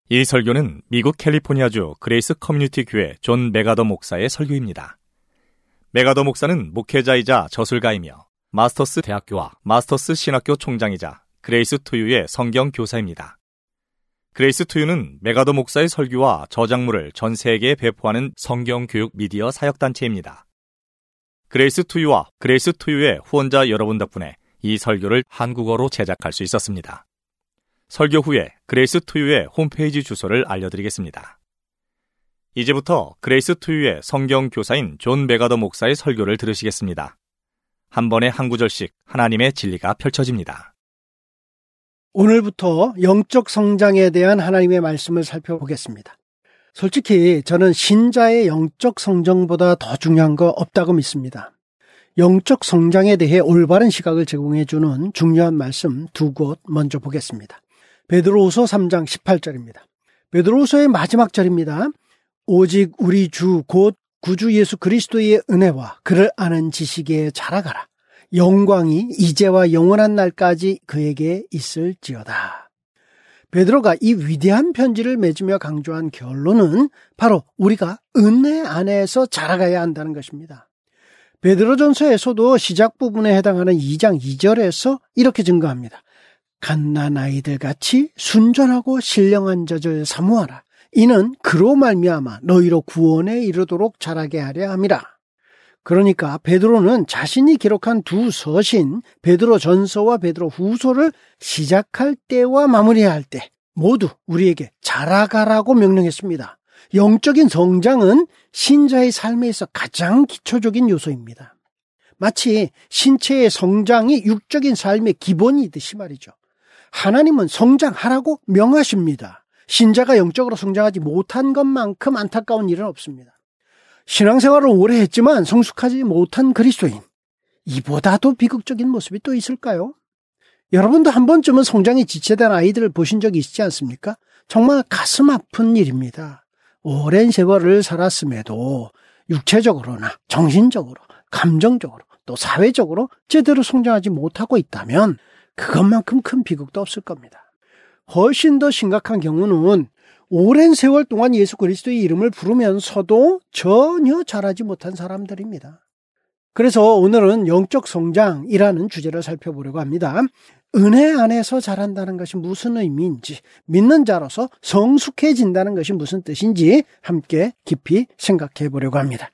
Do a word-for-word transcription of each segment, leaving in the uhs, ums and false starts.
이 설교는 미국 캘리포니아주 그레이스 커뮤니티 교회 존 맥아더 목사의 설교입니다. 맥아더 목사는 목회자이자 저술가이며 마스터스 대학교와 마스터스 신학교 총장이자 그레이스 투유의 성경 교사입니다. 그레이스 투유는 맥아더 목사의 설교와 저작물을 전 세계에 배포하는 성경교육 미디어 사역단체입니다. 그레이스 투유와 그레이스 투유의 후원자 여러분 덕분에 이 설교를 한국어로 제작할 수 있었습니다. 설교 후에 그레이스 투유의 홈페이지 주소를 알려드리겠습니다. 이제부터 그레이스 투유의 성경 교사인 존 맥아더 목사의 설교를 들으시겠습니다. 한 번에 한 구절씩 하나님의 진리가 펼쳐집니다. 오늘부터 영적 성장에 대한 하나님의 말씀을 살펴보겠습니다. 솔직히 저는 신자의 영적 성장보다 더 중요한 거 없다고 믿습니다. 영적 성장에 대해 올바른 시각을 제공해주는 중요한 말씀 두 곳 먼저 보겠습니다. 베드로후서 삼 장 십팔 절입니다. 베드로후서의 마지막 절입니다. 오직 우리 주 곧 구주 예수 그리스도의 은혜와 그를 아는 지식에 자라가라. 영광이 이제와 영원한 날까지 그에게 있을지어다. 베드로가 이 위대한 편지를 맺으며 강조한 결론은 바로 우리가 은혜 안에서 자라가야 한다는 것입니다. 베드로전서에서도 시작 부분에 해당하는 이 장 이 절에서 이렇게 증거합니다. 갓난아이들 같이 순전하고 신령한 젖을 사모하라. 이는 그로 말미암아 너희로 구원에 이르도록 자라게 하려 함이라. 그러니까 베드로는 자신이 기록한 두 서신 베드로전서와 베드로후서를 시작할 때와 마무리할 때 모두 우리에게 자라가라고 명령했습니다. 영적인 성장은 신자의 삶에 있어 가장 기초적인 요소입니다. 마치 신체의 성장이 육적인 삶의 기본이듯이 말이죠. 하나님은 성장하라고 명하십니다. 신자가 영적으로 성장하지 못한 것만큼 안타까운 일은 없습니다. 신앙생활을 오래 했지만 성숙하지 못한 그리스도인, 이보다도 비극적인 모습이 또 있을까요? 여러분도 한 번쯤은 성장이 지체된 아이들을 보신 적이 있지 않습니까? 정말 가슴 아픈 일입니다. 오랜 세월을 살았음에도 육체적으로나 정신적으로, 감정적으로, 또 사회적으로 제대로 성장하지 못하고 있다면 그것만큼 큰 비극도 없을 겁니다. 훨씬 더 심각한 경우는 오랜 세월 동안 예수 그리스도의 이름을 부르면서도 전혀 자라지 못한 사람들입니다. 그래서 오늘은 영적 성장이라는 주제를 살펴보려고 합니다. 은혜 안에서 자란다는 것이 무슨 의미인지, 믿는 자로서 성숙해진다는 것이 무슨 뜻인지 함께 깊이 생각해 보려고 합니다.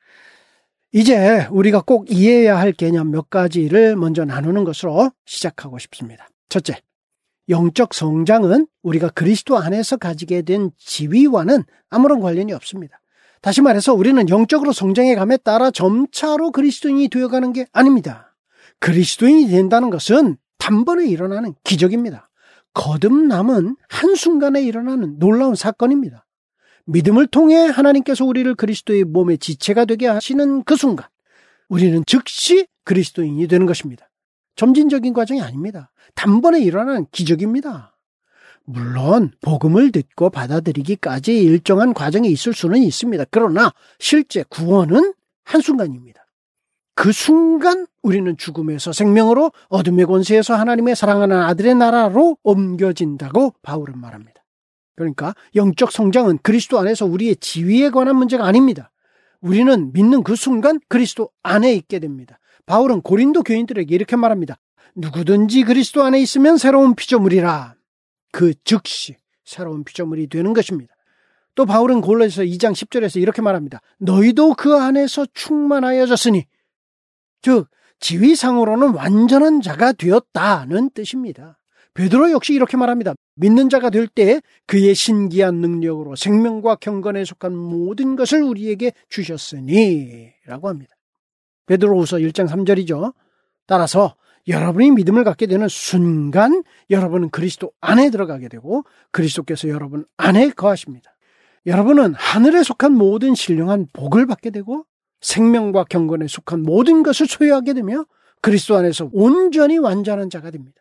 이제 우리가 꼭 이해해야 할 개념 몇 가지를 먼저 나누는 것으로 시작하고 싶습니다. 첫째, 영적 성장은 우리가 그리스도 안에서 가지게 된 지위와는 아무런 관련이 없습니다. 다시 말해서 우리는 영적으로 성장해 감에 따라 점차로 그리스도인이 되어가는 게 아닙니다. 그리스도인이 된다는 것은 단번에 일어나는 기적입니다. 거듭남은 한순간에 일어나는 놀라운 사건입니다. 믿음을 통해 하나님께서 우리를 그리스도의 몸의 지체가 되게 하시는 그 순간 우리는 즉시 그리스도인이 되는 것입니다. 점진적인 과정이 아닙니다. 단번에 일어나는 기적입니다. 물론 복음을 듣고 받아들이기까지 일정한 과정이 있을 수는 있습니다. 그러나 실제 구원은 한순간입니다. 그 순간 우리는 죽음에서 생명으로, 어둠의 권세에서 하나님의 사랑하는 아들의 나라로 옮겨진다고 바울은 말합니다. 그러니까 영적 성장은 그리스도 안에서 우리의 지위에 관한 문제가 아닙니다. 우리는 믿는 그 순간 그리스도 안에 있게 됩니다. 바울은 고린도 교인들에게 이렇게 말합니다. 누구든지 그리스도 안에 있으면 새로운 피조물이라. 그 즉시 새로운 피조물이 되는 것입니다. 또 바울은 골로새서 이 장 십 절에서 이렇게 말합니다. 너희도 그 안에서 충만하여졌으니, 즉 지위상으로는 완전한 자가 되었다는 뜻입니다. 베드로 역시 이렇게 말합니다. 믿는 자가 될 때 그의 신기한 능력으로 생명과 경건에 속한 모든 것을 우리에게 주셨으니 라고 합니다. 베드로후서 일 장 삼 절이죠. 따라서 여러분이 믿음을 갖게 되는 순간 여러분은 그리스도 안에 들어가게 되고 그리스도께서 여러분 안에 거하십니다. 여러분은 하늘에 속한 모든 신령한 복을 받게 되고 생명과 경건에 속한 모든 것을 소유하게 되며 그리스도 안에서 온전히 완전한 자가 됩니다.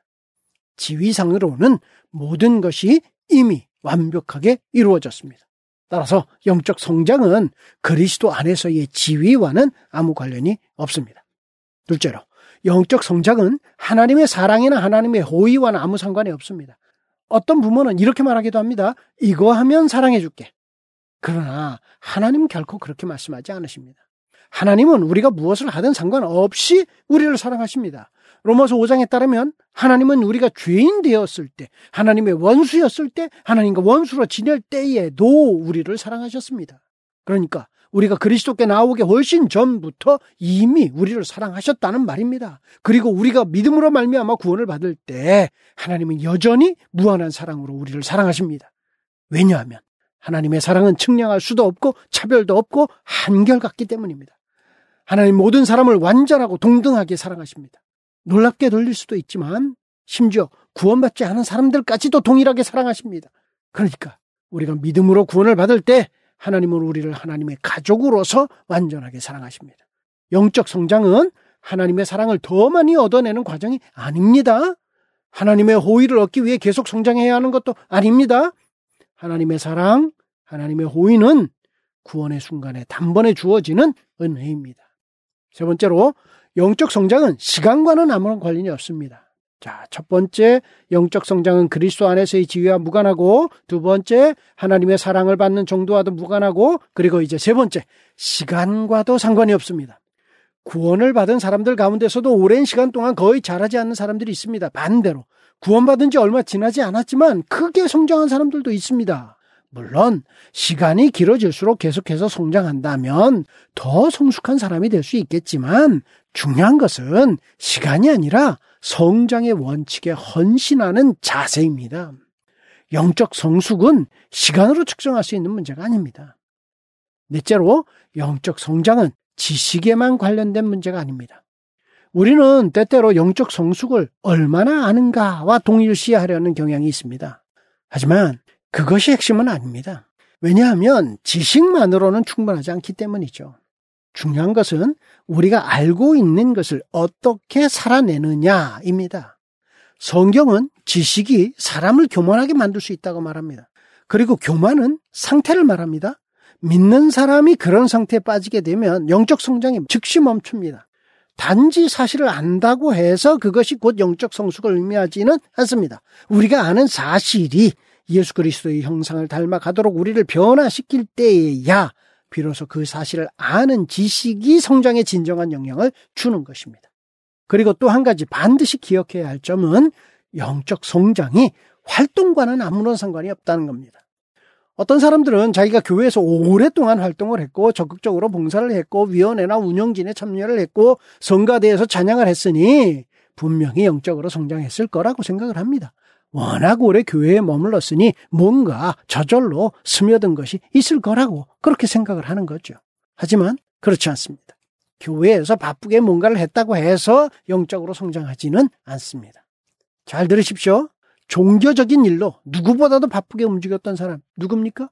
지위상으로는 모든 것이 이미 완벽하게 이루어졌습니다. 따라서 영적 성장은 그리스도 안에서의 지위와는 아무 관련이 없습니다. 둘째로, 영적 성장은 하나님의 사랑이나 하나님의 호의와는 아무 상관이 없습니다. 어떤 부모는 이렇게 말하기도 합니다. 이거 하면 사랑해줄게. 그러나 하나님은 결코 그렇게 말씀하지 않으십니다. 하나님은 우리가 무엇을 하든 상관없이 우리를 사랑하십니다. 로마서 오 장에 따르면 하나님은 우리가 죄인 되었을 때, 하나님의 원수였을 때, 하나님과 원수로 지낼 때에도 우리를 사랑하셨습니다. 그러니까 우리가 그리스도께 나오기 훨씬 전부터 이미 우리를 사랑하셨다는 말입니다. 그리고 우리가 믿음으로 말미암아 구원을 받을 때 하나님은 여전히 무한한 사랑으로 우리를 사랑하십니다. 왜냐하면 하나님의 사랑은 측량할 수도 없고 차별도 없고 한결같기 때문입니다. 하나님 모든 사람을 완전하고 동등하게 사랑하십니다. 놀랍게 들릴 수도 있지만 심지어 구원받지 않은 사람들까지도 동일하게 사랑하십니다. 그러니까 우리가 믿음으로 구원을 받을 때 하나님은 우리를 하나님의 가족으로서 완전하게 사랑하십니다. 영적 성장은 하나님의 사랑을 더 많이 얻어내는 과정이 아닙니다. 하나님의 호의를 얻기 위해 계속 성장해야 하는 것도 아닙니다. 하나님의 사랑, 하나님의 호의는 구원의 순간에 단번에 주어지는 은혜입니다. 세 번째로 영적 성장은 시간과는 아무런 관련이 없습니다. 자, 첫 번째 영적 성장은 그리스도 안에서의 지위와 무관하고, 두 번째 하나님의 사랑을 받는 정도와도 무관하고, 그리고 이제 세 번째 시간과도 상관이 없습니다. 구원을 받은 사람들 가운데서도 오랜 시간 동안 거의 자라지 않는 사람들이 있습니다. 반대로 구원받은 지 얼마 지나지 않았지만 크게 성장한 사람들도 있습니다. 물론 시간이 길어질수록 계속해서 성장한다면 더 성숙한 사람이 될 수 있겠지만 중요한 것은 시간이 아니라 성장의 원칙에 헌신하는 자세입니다. 영적 성숙은 시간으로 측정할 수 있는 문제가 아닙니다. 넷째로 영적 성장은 지식에만 관련된 문제가 아닙니다. 우리는 때때로 영적 성숙을 얼마나 아는가와 동일시하려는 경향이 있습니다. 하지만 그것이 핵심은 아닙니다. 왜냐하면 지식만으로는 충분하지 않기 때문이죠. 중요한 것은 우리가 알고 있는 것을 어떻게 살아내느냐입니다. 성경은 지식이 사람을 교만하게 만들 수 있다고 말합니다. 그리고 교만은 상태를 말합니다. 믿는 사람이 그런 상태에 빠지게 되면 영적 성장이 즉시 멈춥니다. 단지 사실을 안다고 해서 그것이 곧 영적 성숙을 의미하지는 않습니다. 우리가 아는 사실이 예수 그리스도의 형상을 닮아가도록 우리를 변화시킬 때에야 비로소 그 사실을 아는 지식이 성장에 진정한 영향을 주는 것입니다. 그리고 또 한 가지 반드시 기억해야 할 점은 영적 성장이 활동과는 아무런 상관이 없다는 겁니다. 어떤 사람들은 자기가 교회에서 오랫동안 활동을 했고 적극적으로 봉사를 했고 위원회나 운영진에 참여를 했고 성가대에서 찬양을 했으니 분명히 영적으로 성장했을 거라고 생각을 합니다. 워낙 오래 교회에 머물렀으니 뭔가 저절로 스며든 것이 있을 거라고 그렇게 생각을 하는 거죠. 하지만 그렇지 않습니다. 교회에서 바쁘게 뭔가를 했다고 해서 영적으로 성장하지는 않습니다. 잘 들으십시오. 종교적인 일로 누구보다도 바쁘게 움직였던 사람 누굽니까?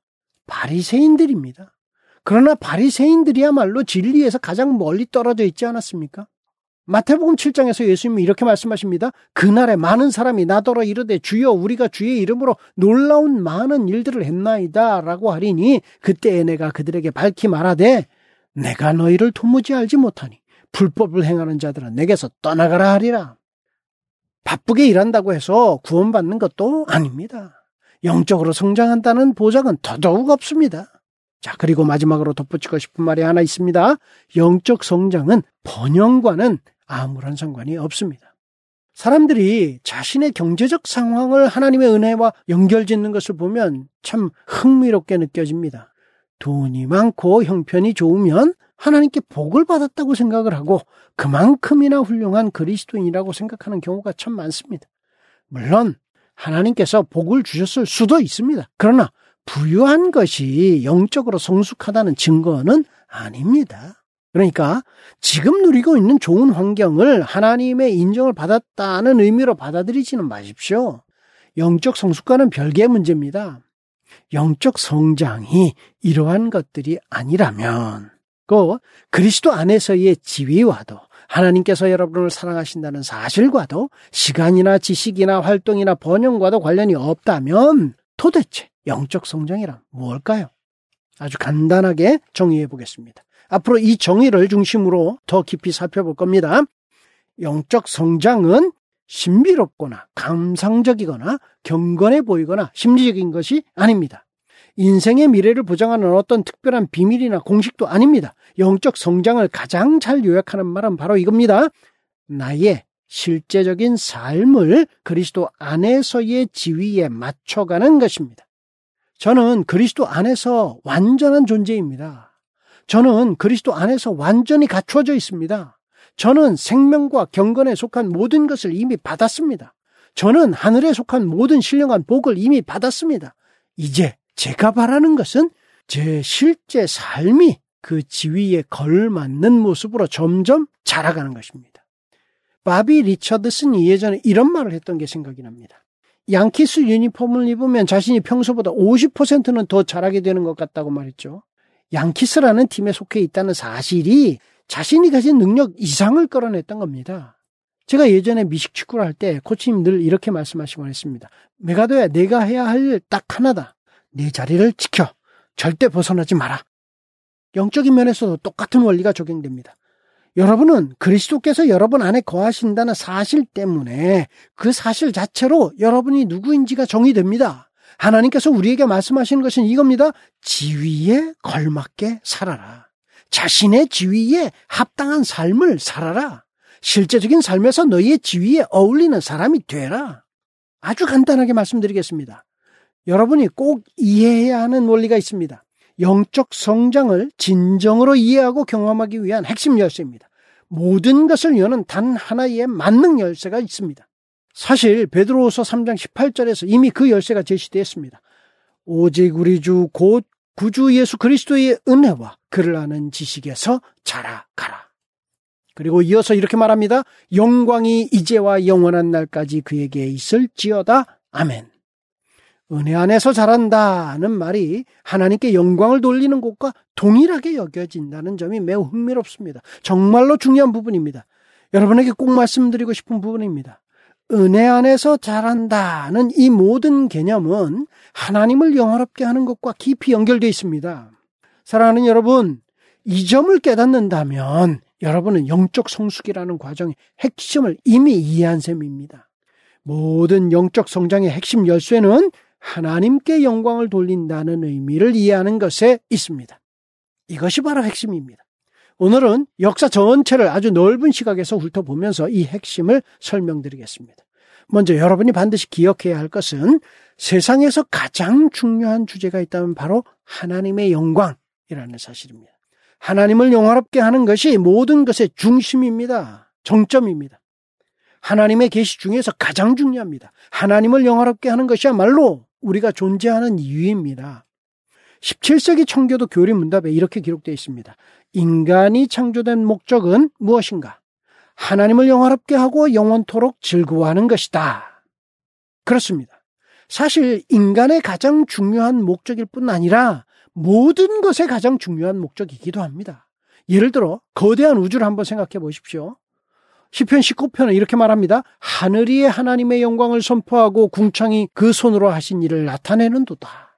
바리새인들입니다. 그러나 바리새인들이야말로 진리에서 가장 멀리 떨어져 있지 않았습니까? 마태복음 칠 장에서 예수님이 이렇게 말씀하십니다. 그날에 많은 사람이 나더러 이르되 주여 우리가 주의 이름으로 놀라운 많은 일들을 했나이다 라고 하리니 그때에 내가 그들에게 밝히 말하되 내가 너희를 도무지 알지 못하니 불법을 행하는 자들은 내게서 떠나가라 하리라. 바쁘게 일한다고 해서 구원받는 것도 아닙니다. 영적으로 성장한다는 보장은 더더욱 없습니다. 자, 그리고 마지막으로 덧붙이고 싶은 말이 하나 있습니다. 영적 성장은 번영과는 아무런 상관이 없습니다. 사람들이 자신의 경제적 상황을 하나님의 은혜와 연결짓는 것을 보면 참 흥미롭게 느껴집니다. 돈이 많고 형편이 좋으면 하나님께 복을 받았다고 생각을 하고 그만큼이나 훌륭한 그리스도인이라고 생각하는 경우가 참 많습니다. 물론 하나님께서 복을 주셨을 수도 있습니다. 그러나 부유한 것이 영적으로 성숙하다는 증거는 아닙니다. 그러니까 지금 누리고 있는 좋은 환경을 하나님의 인정을 받았다는 의미로 받아들이지는 마십시오. 영적 성숙과는 별개의 문제입니다. 영적 성장이 이러한 것들이 아니라면 그 그리스도 안에서의 지위와도 하나님께서 여러분을 사랑하신다는 사실과도 시간이나 지식이나 활동이나 번영과도 관련이 없다면 도대체 영적 성장이란 무엇일까요? 아주 간단하게 정의해 보겠습니다. 앞으로 이 정의를 중심으로 더 깊이 살펴볼 겁니다. 영적 성장은 신비롭거나 감상적이거나 경건해 보이거나 심리적인 것이 아닙니다. 인생의 미래를 보장하는 어떤 특별한 비밀이나 공식도 아닙니다. 영적 성장을 가장 잘 요약하는 말은 바로 이겁니다. 나의 실제적인 삶을 그리스도 안에서의 지위에 맞춰가는 것입니다. 저는 그리스도 안에서 완전한 존재입니다. 저는 그리스도 안에서 완전히 갖추어져 있습니다. 저는 생명과 경건에 속한 모든 것을 이미 받았습니다. 저는 하늘에 속한 모든 신령한 복을 이미 받았습니다. 이제 제가 바라는 것은 제 실제 삶이 그 지위에 걸맞는 모습으로 점점 자라가는 것입니다. 바비 리처드슨이 예전에 이런 말을 했던 게 생각이 납니다. 양키스 유니폼을 입으면 자신이 평소보다 오십 퍼센트는 더 잘하게 되는 것 같다고 말했죠. 양키스라는 팀에 속해 있다는 사실이 자신이 가진 능력 이상을 끌어냈던 겁니다. 제가 예전에 미식 축구를 할 때 코치님 늘 이렇게 말씀하시곤 했습니다. 메가도야, 내가 해야 할 일 딱 하나다. 내 자리를 지켜. 절대 벗어나지 마라. 영적인 면에서도 똑같은 원리가 적용됩니다. 여러분은 그리스도께서 여러분 안에 거하신다는 사실 때문에 그 사실 자체로 여러분이 누구인지가 정의됩니다. 하나님께서 우리에게 말씀하시는 것은 이겁니다. 지위에 걸맞게 살아라. 자신의 지위에 합당한 삶을 살아라. 실제적인 삶에서 너희의 지위에 어울리는 사람이 되라. 아주 간단하게 말씀드리겠습니다. 여러분이 꼭 이해해야 하는 원리가 있습니다. 영적 성장을 진정으로 이해하고 경험하기 위한 핵심 열쇠입니다. 모든 것을 여는 단 하나의 만능 열쇠가 있습니다. 사실 베드로후서 삼 장 십팔 절에서 이미 그 열쇠가 제시되었습니다. 오직 우리 주 곧 구주 예수 그리스도의 은혜와 그를 아는 지식에서 자라가라. 그리고 이어서 이렇게 말합니다. 영광이 이제와 영원한 날까지 그에게 있을지어다. 아멘. 은혜 안에서 자란다는 말이 하나님께 영광을 돌리는 것과 동일하게 여겨진다는 점이 매우 흥미롭습니다. 정말로 중요한 부분입니다. 여러분에게 꼭 말씀드리고 싶은 부분입니다. 은혜 안에서 자란다는 이 모든 개념은 하나님을 영화롭게 하는 것과 깊이 연결되어 있습니다. 사랑하는 여러분, 이 점을 깨닫는다면 여러분은 영적 성숙이라는 과정의 핵심을 이미 이해한 셈입니다. 모든 영적 성장의 핵심 열쇠는 하나님께 영광을 돌린다는 의미를 이해하는 것에 있습니다. 이것이 바로 핵심입니다. 오늘은 역사 전체를 아주 넓은 시각에서 훑어보면서 이 핵심을 설명드리겠습니다. 먼저 여러분이 반드시 기억해야 할 것은 세상에서 가장 중요한 주제가 있다면 바로 하나님의 영광이라는 사실입니다. 하나님을 영화롭게 하는 것이 모든 것의 중심입니다. 정점입니다. 하나님의 계시 중에서 가장 중요합니다. 하나님을 영화롭게 하는 것이야말로 우리가 존재하는 이유입니다. 십칠 세기 청교도 교리 문답에 이렇게 기록되어 있습니다. 인간이 창조된 목적은 무엇인가? 하나님을 영화롭게 하고 영원토록 즐거워하는 것이다. 그렇습니다. 사실 인간의 가장 중요한 목적일 뿐 아니라 모든 것의 가장 중요한 목적이기도 합니다. 예를 들어 거대한 우주를 한번 생각해 보십시오. 시편 십구 편은 이렇게 말합니다. 하늘이 하나님의 영광을 선포하고 궁창이 그 손으로 하신 일을 나타내는도다.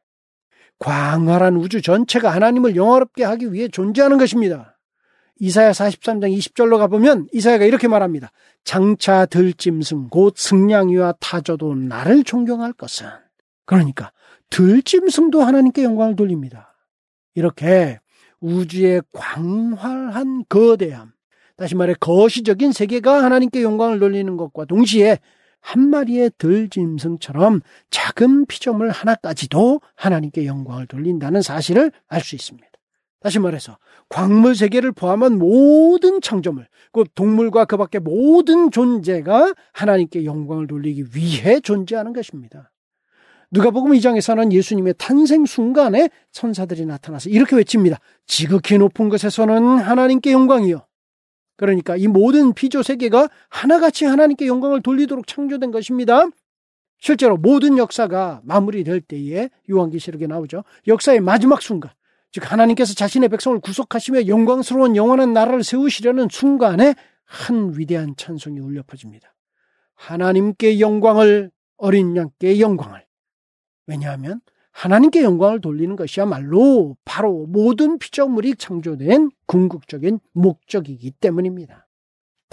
광활한 우주 전체가 하나님을 영화롭게 하기 위해 존재하는 것입니다. 이사야 사십삼 장 이십 절로 가보면 이사야가 이렇게 말합니다. 장차 들짐승 곧 승냥이와 타조도 나를 존경할 것은. 그러니까 들짐승도 하나님께 영광을 돌립니다. 이렇게 우주의 광활한 거대함, 다시 말해 거시적인 세계가 하나님께 영광을 돌리는 것과 동시에 한 마리의 들짐승처럼 작은 피조물 하나까지도 하나님께 영광을 돌린다는 사실을 알 수 있습니다. 다시 말해서 광물 세계를 포함한 모든 창조물, 그 동물과 그 밖의 모든 존재가 하나님께 영광을 돌리기 위해 존재하는 것입니다. 누가복음 이 장에서는 예수님의 탄생 순간에 천사들이 나타나서 이렇게 외칩니다. 지극히 높은 곳에서는 하나님께 영광이요. 그러니까 이 모든 피조 세계가 하나같이 하나님께 영광을 돌리도록 창조된 것입니다. 실제로 모든 역사가 마무리될 때에 요한계시록에 나오죠. 역사의 마지막 순간, 즉 하나님께서 자신의 백성을 구속하시며 영광스러운 영원한 나라를 세우시려는 순간에 한 위대한 찬송이 울려 퍼집니다. 하나님께 영광을, 어린 양께 영광을. 왜냐하면 하나님께 영광을 돌리는 것이야말로 바로 모든 피조물이 창조된 궁극적인 목적이기 때문입니다.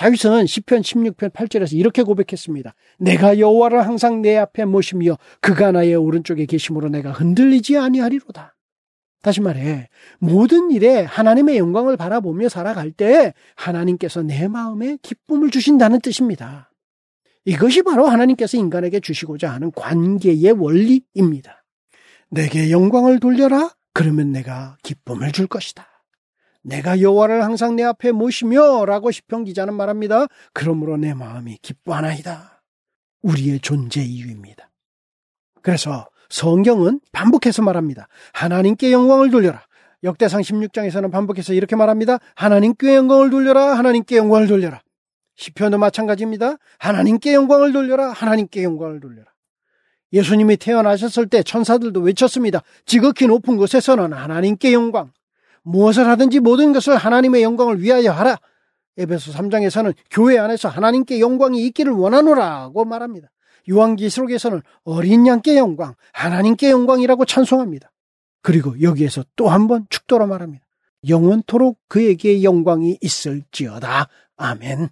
다윗은 시편 십육 편 팔 절에서 이렇게 고백했습니다. 내가 여호와를 항상 내 앞에 모시며 그가 나의 오른쪽에 계심으로 내가 흔들리지 아니하리로다. 다시 말해 모든 일에 하나님의 영광을 바라보며 살아갈 때 하나님께서 내 마음에 기쁨을 주신다는 뜻입니다. 이것이 바로 하나님께서 인간에게 주시고자 하는 관계의 원리입니다. 내게 영광을 돌려라. 그러면 내가 기쁨을 줄 것이다. 내가 여호와를 항상 내 앞에 모시며 라고 시편 기자는 말합니다. 그러므로 내 마음이 기뻐하나이다. 우리의 존재 이유입니다. 그래서 성경은 반복해서 말합니다. 하나님께 영광을 돌려라. 역대상 십육 장에서는 반복해서 이렇게 말합니다. 하나님께 영광을 돌려라. 하나님께 영광을 돌려라. 시편도 마찬가지입니다. 하나님께 영광을 돌려라. 하나님께 영광을 돌려라. 예수님이 태어나셨을 때 천사들도 외쳤습니다. 지극히 높은 곳에서는 하나님께 영광. 무엇을 하든지 모든 것을 하나님의 영광을 위하여 하라. 에베소 삼 장에서는 교회 안에서 하나님께 영광이 있기를 원하노라고 말합니다. 요한계시록에서는 어린 양께 영광, 하나님께 영광이라고 찬송합니다. 그리고 여기에서 또 한 번 축도로 말합니다. 영원토록 그에게 영광이 있을지어다. 아멘.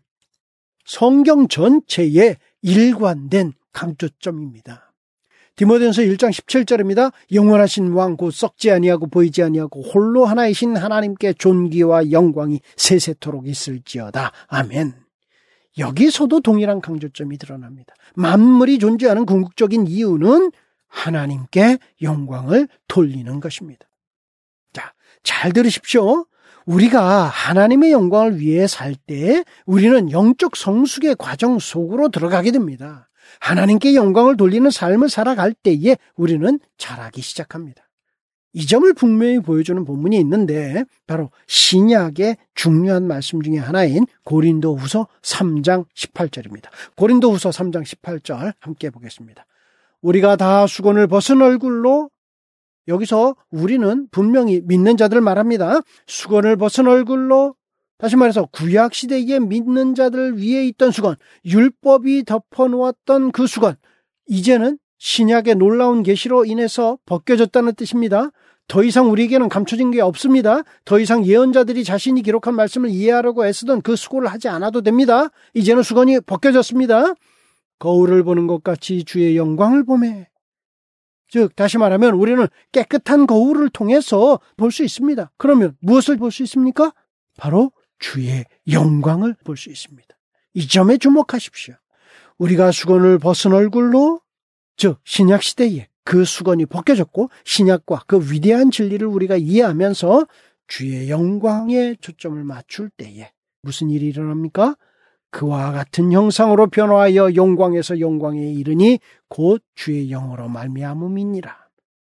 성경 전체에 일관된 강조점입니다. 디모데전서 일 장 십칠 절입니다. 영원하신 왕 곧 썩지 아니하고 보이지 아니하고 홀로 하나이신 하나님께 존귀와 영광이 세세토록 있을지어다. 아멘. 여기서도 동일한 강조점이 드러납니다. 만물이 존재하는 궁극적인 이유는 하나님께 영광을 돌리는 것입니다. 자, 잘 들으십시오. 우리가 하나님의 영광을 위해 살 때 우리는 영적 성숙의 과정 속으로 들어가게 됩니다. 하나님께 영광을 돌리는 삶을 살아갈 때에 우리는 자라기 시작합니다. 이 점을 분명히 보여주는 본문이 있는데 바로 신약의 중요한 말씀 중에 하나인 고린도후서 삼 장 십팔 절입니다. 고린도후서 삼 장 십팔 절 함께 보겠습니다. 우리가 다 수건을 벗은 얼굴로, 여기서 우리는 분명히 믿는 자들 말합니다. 수건을 벗은 얼굴로, 다시 말해서 구약시대에 믿는 자들 위에 있던 수건, 율법이 덮어놓았던 그 수건, 이제는 신약의 놀라운 계시로 인해서 벗겨졌다는 뜻입니다. 더 이상 우리에게는 감춰진 게 없습니다. 더 이상 예언자들이 자신이 기록한 말씀을 이해하려고 애쓰던 그 수고를 하지 않아도 됩니다. 이제는 수건이 벗겨졌습니다. 거울을 보는 것 같이 주의 영광을 보매. 즉 다시 말하면 우리는 깨끗한 거울을 통해서 볼 수 있습니다. 그러면 무엇을 볼 수 있습니까? 바로 주의 영광을 볼 수 있습니다. 이 점에 주목하십시오. 우리가 수건을 벗은 얼굴로, 즉 신약시대에 그 수건이 벗겨졌고 신약과 그 위대한 진리를 우리가 이해하면서 주의 영광에 초점을 맞출 때에 무슨 일이 일어납니까? 그와 같은 형상으로 변화하여 영광에서 영광에 이르니 곧 주의 영으로 말미암음이니라.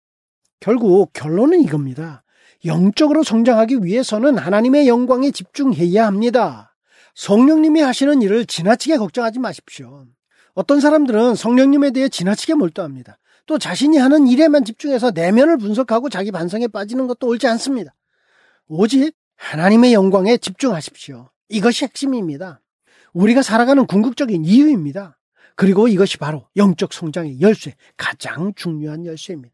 결국 결론은 이겁니다. 영적으로 성장하기 위해서는 하나님의 영광에 집중해야 합니다. 성령님이 하시는 일을 지나치게 걱정하지 마십시오. 어떤 사람들은 성령님에 대해 지나치게 몰두합니다. 또 자신이 하는 일에만 집중해서 내면을 분석하고 자기 반성에 빠지는 것도 옳지 않습니다. 오직 하나님의 영광에 집중하십시오. 이것이 핵심입니다. 우리가 살아가는 궁극적인 이유입니다. 그리고 이것이 바로 영적 성장의 열쇠, 가장 중요한 열쇠입니다.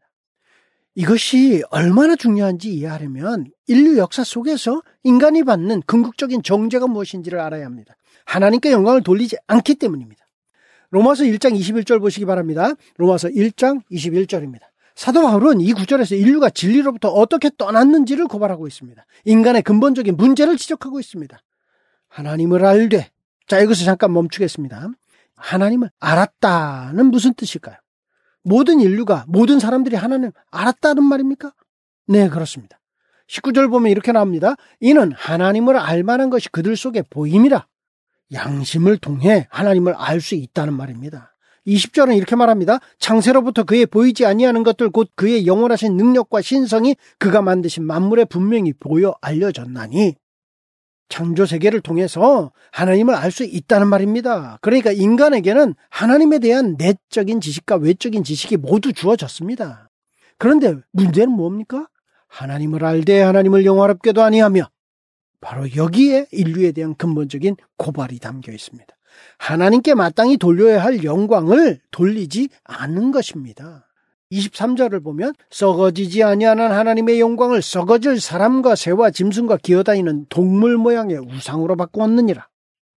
이것이 얼마나 중요한지 이해하려면 인류 역사 속에서 인간이 받는 궁극적인 정죄가 무엇인지를 알아야 합니다. 하나님께 영광을 돌리지 않기 때문입니다. 로마서 일 장 이십일 절 보시기 바랍니다. 로마서 일 장 이십일 절입니다. 사도 바울은 이 구절에서 인류가 진리로부터 어떻게 떠났는지를 고발하고 있습니다. 인간의 근본적인 문제를 지적하고 있습니다. 하나님을 알되, 자 이것을 잠깐 멈추겠습니다. 하나님을 알았다는 무슨 뜻일까요? 모든 인류가, 모든 사람들이 하나님을 알았다는 말입니까? 네, 그렇습니다. 십구 절 보면 이렇게 나옵니다. 이는 하나님을 알만한 것이 그들 속에 보임이라. 양심을 통해 하나님을 알 수 있다는 말입니다. 이십 절은 이렇게 말합니다. 창세로부터 그의 보이지 아니하는 것들 곧 그의 영원하신 능력과 신성이 그가 만드신 만물에 분명히 보여 알려졌나니. 창조 세계를 통해서 하나님을 알 수 있다는 말입니다. 그러니까 인간에게는 하나님에 대한 내적인 지식과 외적인 지식이 모두 주어졌습니다. 그런데 문제는 뭡니까? 하나님을 알되 하나님을 영화롭게도 아니하며, 바로 여기에 인류에 대한 근본적인 고발이 담겨 있습니다. 하나님께 마땅히 돌려야 할 영광을 돌리지 않는 것입니다. 이십삼 절을 보면 썩어지지 아니하는 하나님의 영광을 썩어질 사람과 새와 짐승과 기어다니는 동물 모양의 우상으로 바꾸었느니라.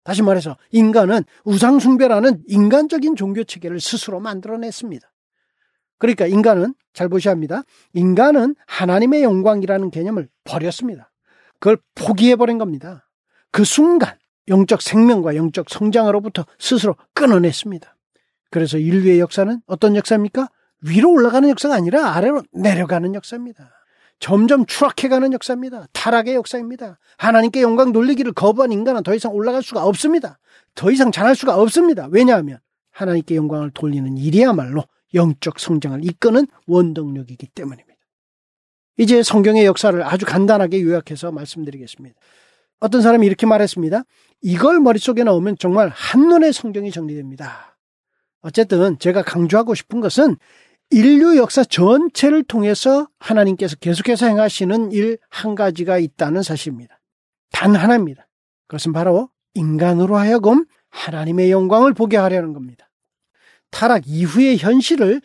다시 말해서 인간은 우상숭배라는 인간적인 종교체계를 스스로 만들어냈습니다. 그러니까 인간은, 잘 보셔야 합니다. 인간은 하나님의 영광이라는 개념을 버렸습니다. 그걸 포기해버린 겁니다. 그 순간 영적 생명과 영적 성장으로부터 스스로 끊어냈습니다. 그래서 인류의 역사는 어떤 역사입니까? 위로 올라가는 역사가 아니라 아래로 내려가는 역사입니다. 점점 추락해가는 역사입니다. 타락의 역사입니다. 하나님께 영광 돌리기를 거부한 인간은 더 이상 올라갈 수가 없습니다. 더 이상 잘할 수가 없습니다. 왜냐하면 하나님께 영광을 돌리는 일이야말로 영적 성장을 이끄는 원동력이기 때문입니다. 이제 성경의 역사를 아주 간단하게 요약해서 말씀드리겠습니다. 어떤 사람이 이렇게 말했습니다. 이걸 머릿속에 넣으면 정말 한눈에 성경이 정리됩니다. 어쨌든 제가 강조하고 싶은 것은 인류 역사 전체를 통해서 하나님께서 계속해서 행하시는 일 한 가지가 있다는 사실입니다. 단 하나입니다. 그것은 바로 인간으로 하여금 하나님의 영광을 보게 하려는 겁니다. 타락 이후의 현실을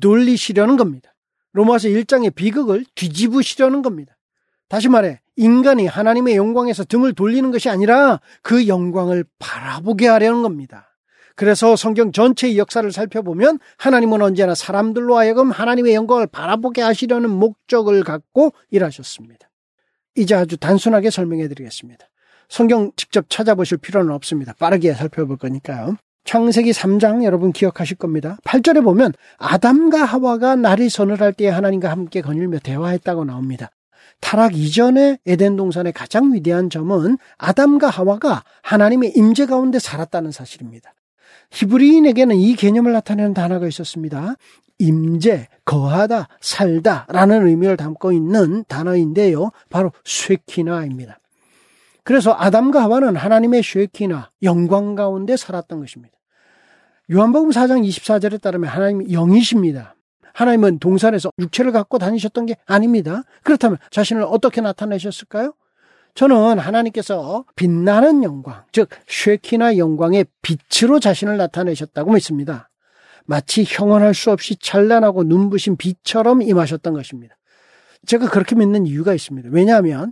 되돌리시려는 겁니다. 로마서 일 장의 비극을 뒤집으시려는 겁니다. 다시 말해 인간이 하나님의 영광에서 등을 돌리는 것이 아니라 그 영광을 바라보게 하려는 겁니다. 그래서 성경 전체의 역사를 살펴보면 하나님은 언제나 사람들로 하여금 하나님의 영광을 바라보게 하시려는 목적을 갖고 일하셨습니다. 이제 아주 단순하게 설명해 드리겠습니다. 성경 직접 찾아보실 필요는 없습니다. 빠르게 살펴볼 거니까요. 창세기 삼 장 여러분 기억하실 겁니다. 팔 절에 보면 아담과 하와가 날이 서늘할 때에 하나님과 함께 거닐며 대화했다고 나옵니다. 타락 이전의 에덴 동산의 가장 위대한 점은 아담과 하와가 하나님의 임재 가운데 살았다는 사실입니다. 히브리인에게는 이 개념을 나타내는 단어가 있었습니다. 임재, 거하다, 살다 라는 의미를 담고 있는 단어인데요. 바로 쉐키나입니다. 그래서 아담과 하와는 하나님의 쉐키나, 영광 가운데 살았던 것입니다. 요한복음 사 장 이십사 절에 따르면 하나님이 영이십니다. 하나님은 동산에서 육체를 갖고 다니셨던 게 아닙니다. 그렇다면 자신을 어떻게 나타내셨을까요? 저는 하나님께서 빛나는 영광, 즉 쉐키나 영광의 빛으로 자신을 나타내셨다고 믿습니다. 마치 형언할 수 없이 찬란하고 눈부신 빛처럼 임하셨던 것입니다. 제가 그렇게 믿는 이유가 있습니다. 왜냐하면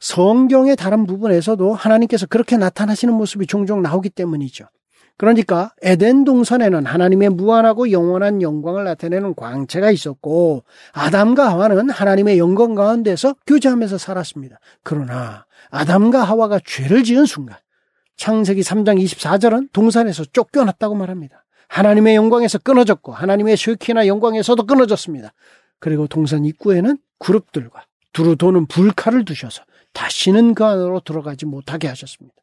성경의 다른 부분에서도 하나님께서 그렇게 나타나시는 모습이 종종 나오기 때문이죠. 그러니까 에덴 동산에는 하나님의 무한하고 영원한 영광을 나타내는 광채가 있었고 아담과 하와는 하나님의 영광 가운데서 교제하면서 살았습니다. 그러나 아담과 하와가 죄를 지은 순간 창세기 삼 장 이십사 절은 동산에서 쫓겨났다고 말합니다. 하나님의 영광에서 끊어졌고 하나님의 쉐키나 영광에서도 끊어졌습니다. 그리고 동산 입구에는 그룹들과 두루 도는 불칼을 두셔서 다시는 그 안으로 들어가지 못하게 하셨습니다.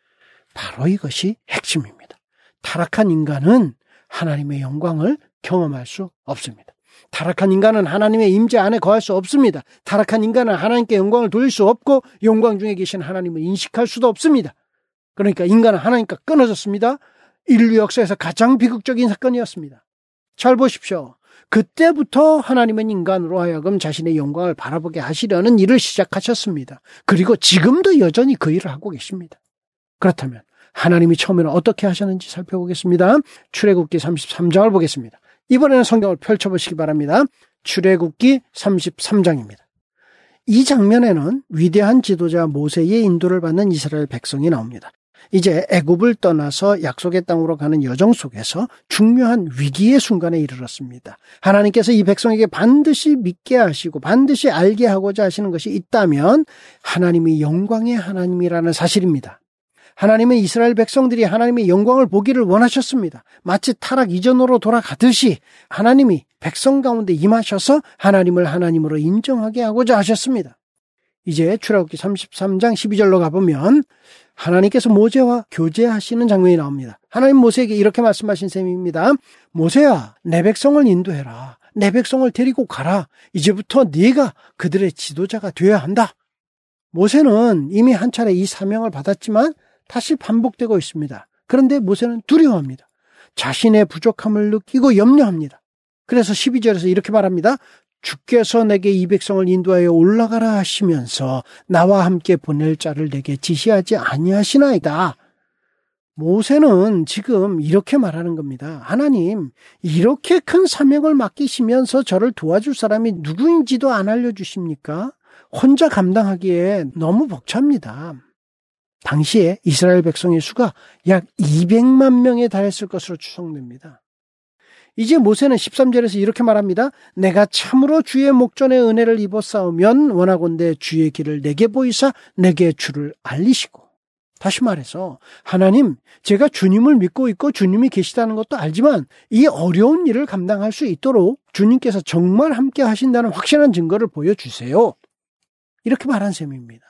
바로 이것이 핵심입니다. 타락한 인간은 하나님의 영광을 경험할 수 없습니다. 타락한 인간은 하나님의 임재 안에 거할 수 없습니다. 타락한 인간은 하나님께 영광을 돌릴 수 없고 영광 중에 계신 하나님을 인식할 수도 없습니다. 그러니까 인간은 하나님과 끊어졌습니다. 인류 역사에서 가장 비극적인 사건이었습니다. 잘 보십시오. 그때부터 하나님은 인간으로 하여금 자신의 영광을 바라보게 하시려는 일을 시작하셨습니다. 그리고 지금도 여전히 그 일을 하고 계십니다. 그렇다면 하나님이 처음에는 어떻게 하셨는지 살펴보겠습니다. 출애굽기 삼십삼 장을 보겠습니다. 이번에는 성경을 펼쳐보시기 바랍니다. 출애굽기 삼십삼 장입니다. 이 장면에는 위대한 지도자 모세의 인도를 받는 이스라엘 백성이 나옵니다. 이제 애굽을 떠나서 약속의 땅으로 가는 여정 속에서 중요한 위기의 순간에 이르렀습니다. 하나님께서 이 백성에게 반드시 믿게 하시고 반드시 알게 하고자 하시는 것이 있다면 하나님이 영광의 하나님이라는 사실입니다. 하나님은 이스라엘 백성들이 하나님의 영광을 보기를 원하셨습니다. 마치 타락 이전으로 돌아가듯이 하나님이 백성 가운데 임하셔서 하나님을 하나님으로 인정하게 하고자 하셨습니다. 이제 출애굽기 삼십삼 장 십이 절로 가보면 하나님께서 모세와 교제하시는 장면이 나옵니다. 하나님 모세에게 이렇게 말씀하신 셈입니다. 모세야, 내 백성을 인도해라. 내 백성을 데리고 가라. 이제부터 네가 그들의 지도자가 되어야 한다. 모세는 이미 한 차례 이 사명을 받았지만 다시 반복되고 있습니다. 그런데 모세는 두려워합니다. 자신의 부족함을 느끼고 염려합니다. 그래서 십이 절에서 이렇게 말합니다. 주께서 내게 이 백성을 인도하여 올라가라 하시면서 나와 함께 보낼 자를 내게 지시하지 아니하시나이다. 모세는 지금 이렇게 말하는 겁니다. 하나님, 이렇게 큰 사명을 맡기시면서 저를 도와줄 사람이 누구인지도 안 알려주십니까? 혼자 감당하기에 너무 벅찹니다. 당시에 이스라엘 백성의 수가 약 이백만 명에 달했을 것으로 추정됩니다. 이제 모세는 십삼 절에서 이렇게 말합니다. 내가 참으로 주의 목전에 은혜를 입어 싸우면 원하건대 주의 길을 내게 보이사 내게 주를 알리시고. 다시 말해서 하나님, 제가 주님을 믿고 있고 주님이 계시다는 것도 알지만 이 어려운 일을 감당할 수 있도록 주님께서 정말 함께 하신다는 확실한 증거를 보여주세요. 이렇게 말한 셈입니다.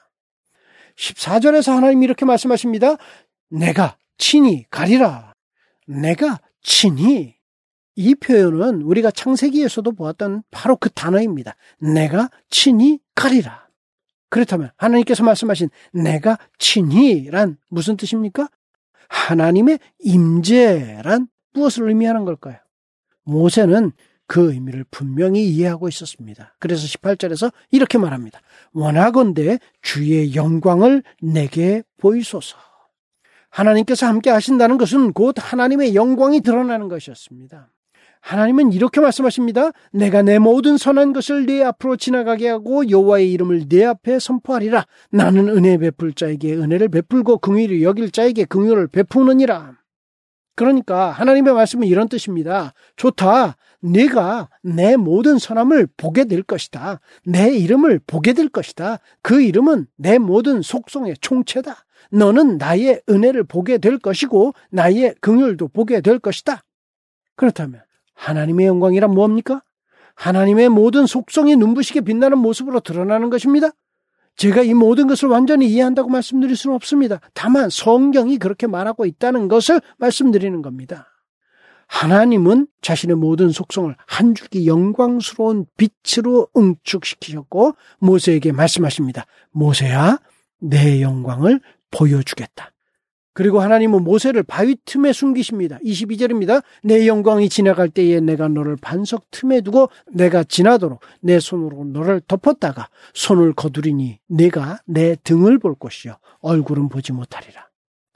십사 절에서 하나님이 이렇게 말씀하십니다. 내가 친히 가리라. 내가 친히. 이 표현은 우리가 창세기에서도 보았던 바로 그 단어입니다. 내가 친히 가리라. 그렇다면 하나님께서 말씀하신 내가 친히란 무슨 뜻입니까? 하나님의 임재란 무엇을 의미하는 걸까요? 모세는 그 의미를 분명히 이해하고 있었습니다. 그래서 십팔 절에서 이렇게 말합니다. 원하건대 주의 영광을 내게 보이소서. 하나님께서 함께 하신다는 것은 곧 하나님의 영광이 드러나는 것이었습니다. 하나님은 이렇게 말씀하십니다. 내가 내 모든 선한 것을 네 앞으로 지나가게 하고 여호와의 이름을 네 앞에 선포하리라. 나는 은혜 베풀 자에게 은혜를 베풀고 긍휼히 여길 자에게 긍휼을 베푸느니라. 그러니까 하나님의 말씀은 이런 뜻입니다. 좋다. 네가 내 모든 선함을 보게 될 것이다. 내 이름을 보게 될 것이다. 그 이름은 내 모든 속성의 총체다. 너는 나의 은혜를 보게 될 것이고 나의 긍휼도 보게 될 것이다. 그렇다면 하나님의 영광이란 무엇입니까? 하나님의 모든 속성이 눈부시게 빛나는 모습으로 드러나는 것입니다. 제가 이 모든 것을 완전히 이해한다고 말씀드릴 수는 없습니다. 다만 성경이 그렇게 말하고 있다는 것을 말씀드리는 겁니다. 하나님은 자신의 모든 속성을 한 줄기 영광스러운 빛으로 응축시키셨고 모세에게 말씀하십니다. 모세야, 내 영광을 보여주겠다. 그리고 하나님은 모세를 바위 틈에 숨기십니다. 이십이 절입니다. 내 영광이 지나갈 때에 내가 너를 반석 틈에 두고 내가 지나도록 내 손으로 너를 덮었다가 손을 거두리니 내가 내 등을 볼 것이요 얼굴은 보지 못하리라.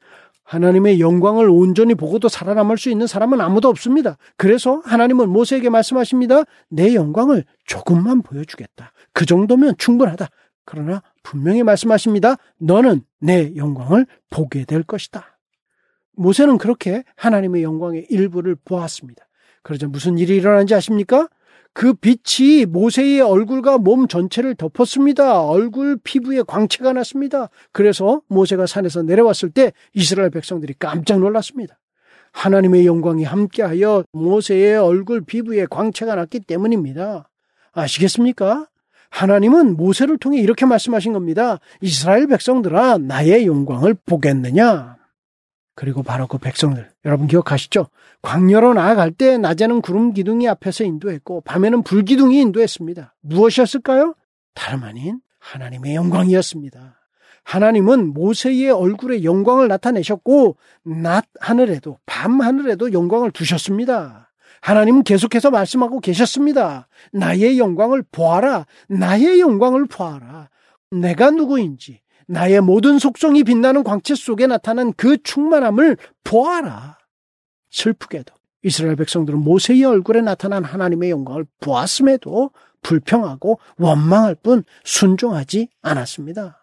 하나님의 영광을 온전히 보고도 살아남을 수 있는 사람은 아무도 없습니다. 그래서 하나님은 모세에게 말씀하십니다. 내 영광을 조금만 보여주겠다. 그 정도면 충분하다. 그러나 분명히 말씀하십니다. 너는 내 영광을 보게 될 것이다. 모세는 그렇게 하나님의 영광의 일부를 보았습니다. 그러자 무슨 일이 일어난지 아십니까? 그 빛이 모세의 얼굴과 몸 전체를 덮었습니다. 얼굴 피부에 광채가 났습니다. 그래서 모세가 산에서 내려왔을 때 이스라엘 백성들이 깜짝 놀랐습니다. 하나님의 영광이 함께하여 모세의 얼굴 피부에 광채가 났기 때문입니다. 아시겠습니까? 하나님은 모세를 통해 이렇게 말씀하신 겁니다. 이스라엘 백성들아, 나의 영광을 보겠느냐? 그리고 바로 그 백성들, 여러분 기억하시죠? 광야로 나아갈 때 낮에는 구름 기둥이 앞에서 인도했고 밤에는 불 기둥이 인도했습니다. 무엇이었을까요? 다름 아닌 하나님의 영광이었습니다. 하나님은 모세의 얼굴에 영광을 나타내셨고 낮 하늘에도 밤 하늘에도 영광을 두셨습니다. 하나님은 계속해서 말씀하고 계셨습니다. 나의 영광을 보아라. 나의 영광을 보아라. 내가 누구인지 나의 모든 속성이 빛나는 광채 속에 나타난 그 충만함을 보아라. 슬프게도 이스라엘 백성들은 모세의 얼굴에 나타난 하나님의 영광을 보았음에도 불평하고 원망할 뿐 순종하지 않았습니다.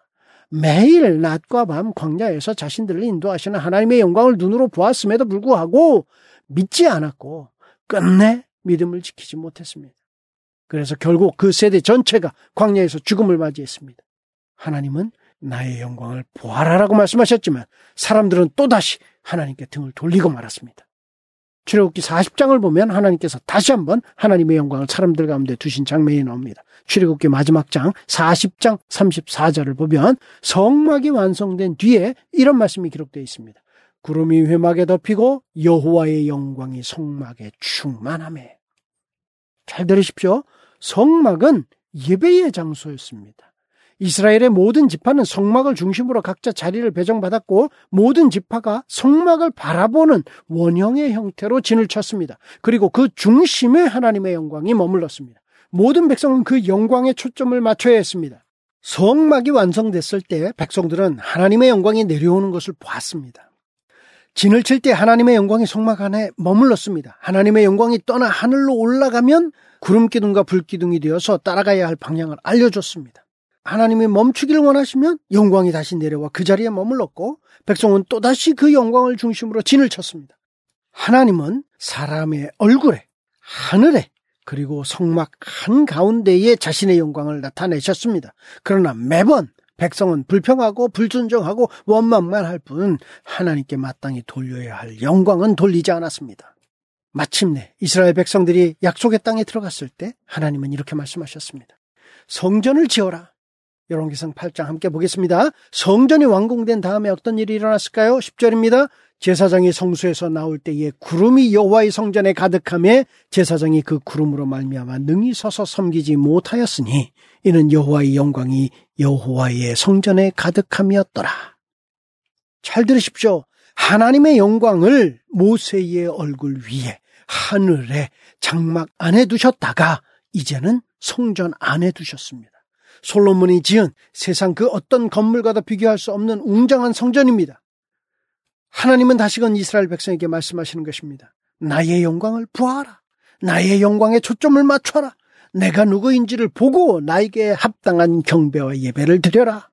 매일 낮과 밤 광야에서 자신들을 인도하시는 하나님의 영광을 눈으로 보았음에도 불구하고 믿지 않았고 끝내 믿음을 지키지 못했습니다. 그래서 결국 그 세대 전체가 광야에서 죽음을 맞이했습니다. 하나님은 나의 영광을 보아라라고 말씀하셨지만 사람들은 또다시 하나님께 등을 돌리고 말았습니다. 출애굽기 사십 장을 보면 하나님께서 다시 한번 하나님의 영광을 사람들 가운데 두신 장면이 나옵니다. 출애굽기 마지막 장 사십 장 삼십사 절을 보면 성막이 완성된 뒤에 이런 말씀이 기록되어 있습니다. 구름이 회막에 덮이고 여호와의 영광이 성막에 충만하매. 잘 들으십시오. 성막은 예배의 장소였습니다. 이스라엘의 모든 지파는 성막을 중심으로 각자 자리를 배정받았고 모든 지파가 성막을 바라보는 원형의 형태로 진을 쳤습니다. 그리고 그 중심에 하나님의 영광이 머물렀습니다. 모든 백성은 그 영광에 초점을 맞춰야 했습니다. 성막이 완성됐을 때 백성들은 하나님의 영광이 내려오는 것을 보았습니다. 진을 칠 때 하나님의 영광이 성막 안에 머물렀습니다. 하나님의 영광이 떠나 하늘로 올라가면 구름기둥과 불기둥이 되어서 따라가야 할 방향을 알려줬습니다. 하나님이 멈추기를 원하시면 영광이 다시 내려와 그 자리에 머물렀고 백성은 또다시 그 영광을 중심으로 진을 쳤습니다. 하나님은 사람의 얼굴에, 하늘에, 그리고 성막 한가운데에 자신의 영광을 나타내셨습니다. 그러나 매번 백성은 불평하고 불순종하고 원망만 할 뿐 하나님께 마땅히 돌려야 할 영광은 돌리지 않았습니다. 마침내 이스라엘 백성들이 약속의 땅에 들어갔을 때 하나님은 이렇게 말씀하셨습니다. 성전을 지어라. 열왕기상 팔 장 함께 보겠습니다. 성전이 완공된 다음에 어떤 일이 일어났을까요? 십 절입니다. 제사장이 성소에서 나올 때에 구름이 여호와의 성전에 가득하며 제사장이 그 구름으로 말미암아 능히 서서 섬기지 못하였으니 이는 여호와의 영광이 여호와의 성전에 가득함이었더라. 잘 들으십시오. 하나님의 영광을 모세의 얼굴 위에 하늘에 장막 안에 두셨다가 이제는 성전 안에 두셨습니다. 솔로몬이 지은 세상 그 어떤 건물과도 비교할 수 없는 웅장한 성전입니다. 하나님은 다시금 이스라엘 백성에게 말씀하시는 것입니다. 나의 영광을 보아라. 나의 영광에 초점을 맞춰라. 내가 누구인지를 보고 나에게 합당한 경배와 예배를 드려라.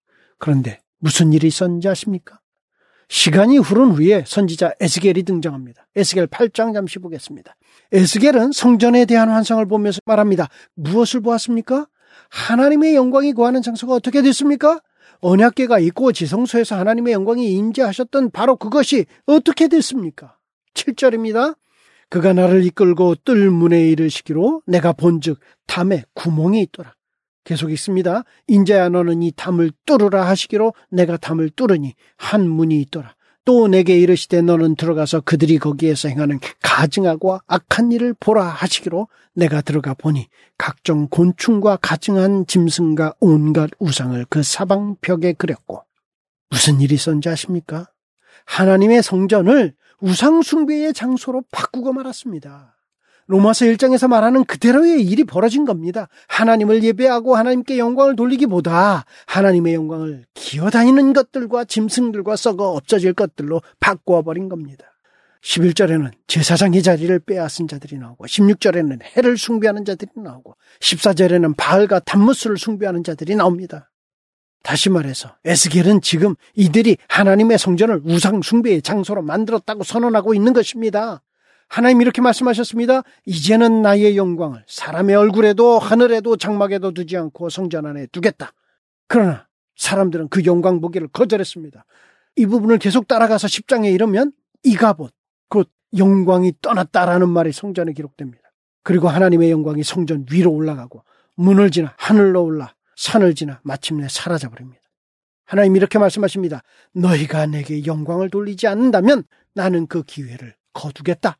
그런데 무슨 일이 있었는지 아십니까? 시간이 흐른 후에 선지자 에스겔이 등장합니다. 에스겔 팔 장 잠시 보겠습니다. 에스겔은 성전에 대한 환상을 보면서 말합니다. 무엇을 보았습니까? 하나님의 영광이 거하는 장소가 어떻게 됐습니까? 언약궤가 있고 지성소에서 하나님의 영광이 임재하셨던 바로 그것이 어떻게 됐습니까? 칠 절입니다. 그가 나를 이끌고 뜰 문에 이르시기로 내가 본즉 담에 구멍이 있더라. 계속 있습니다. 인자야 너는 이 담을 뚫으라 하시기로 내가 담을 뚫으니 한 문이 있더라. 또 내게 이르시되 너는 들어가서 그들이 거기에서 행하는 가증하고 악한 일을 보라 하시기로 내가 들어가 보니 각종 곤충과 가증한 짐승과 온갖 우상을 그 사방벽에 그렸고. 무슨 일이 있었는지 아십니까? 하나님의 성전을 우상 숭배의 장소로 바꾸고 말았습니다. 로마서 일 장에서 말하는 그대로의 일이 벌어진 겁니다. 하나님을 예배하고 하나님께 영광을 돌리기보다 하나님의 영광을 기어다니는 것들과 짐승들과 썩어 없어질 것들로 바꾸어버린 겁니다. 십일 절에는 제사장의 자리를 빼앗은 자들이 나오고 십육 절에는 해를 숭배하는 자들이 나오고 십사 절에는 바알과 담무스를 숭배하는 자들이 나옵니다. 다시 말해서 에스겔은 지금 이들이 하나님의 성전을 우상 숭배의 장소로 만들었다고 선언하고 있는 것입니다. 하나님 이렇게 말씀하셨습니다. 이제는 나의 영광을 사람의 얼굴에도 하늘에도 장막에도 두지 않고 성전 안에 두겠다. 그러나 사람들은 그 영광 보기를 거절했습니다. 이 부분을 계속 따라가서 십 장에 이르면 이가봇, 곧 영광이 떠났다라는 말이 성전에 기록됩니다. 그리고 하나님의 영광이 성전 위로 올라가고 문을 지나 하늘로 올라 산을 지나 마침내 사라져버립니다. 하나님 이렇게 말씀하십니다. 너희가 내게 영광을 돌리지 않는다면 나는 그 기회를 거두겠다.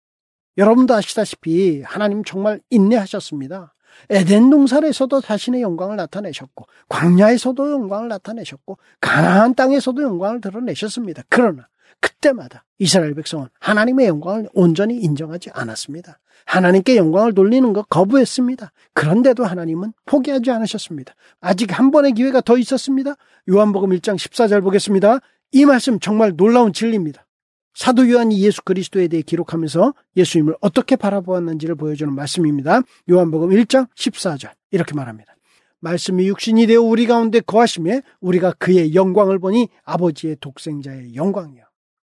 여러분도 아시다시피 하나님 정말 인내하셨습니다. 에덴 동산에서도 자신의 영광을 나타내셨고 광야에서도 영광을 나타내셨고 가나안 땅에서도 영광을 드러내셨습니다. 그러나 그때마다 이스라엘 백성은 하나님의 영광을 온전히 인정하지 않았습니다. 하나님께 영광을 돌리는 것 거부했습니다. 그런데도 하나님은 포기하지 않으셨습니다. 아직 한 번의 기회가 더 있었습니다. 요한복음 일 장 십사 절 보겠습니다. 이 말씀 정말 놀라운 진리입니다. 사도 요한이 예수 그리스도에 대해 기록하면서 예수님을 어떻게 바라보았는지를 보여주는 말씀입니다. 요한복음 일 장 십사 절 이렇게 말합니다. 말씀이 육신이 되어 우리 가운데 거하시며 우리가 그의 영광을 보니 아버지의 독생자의 영광이요.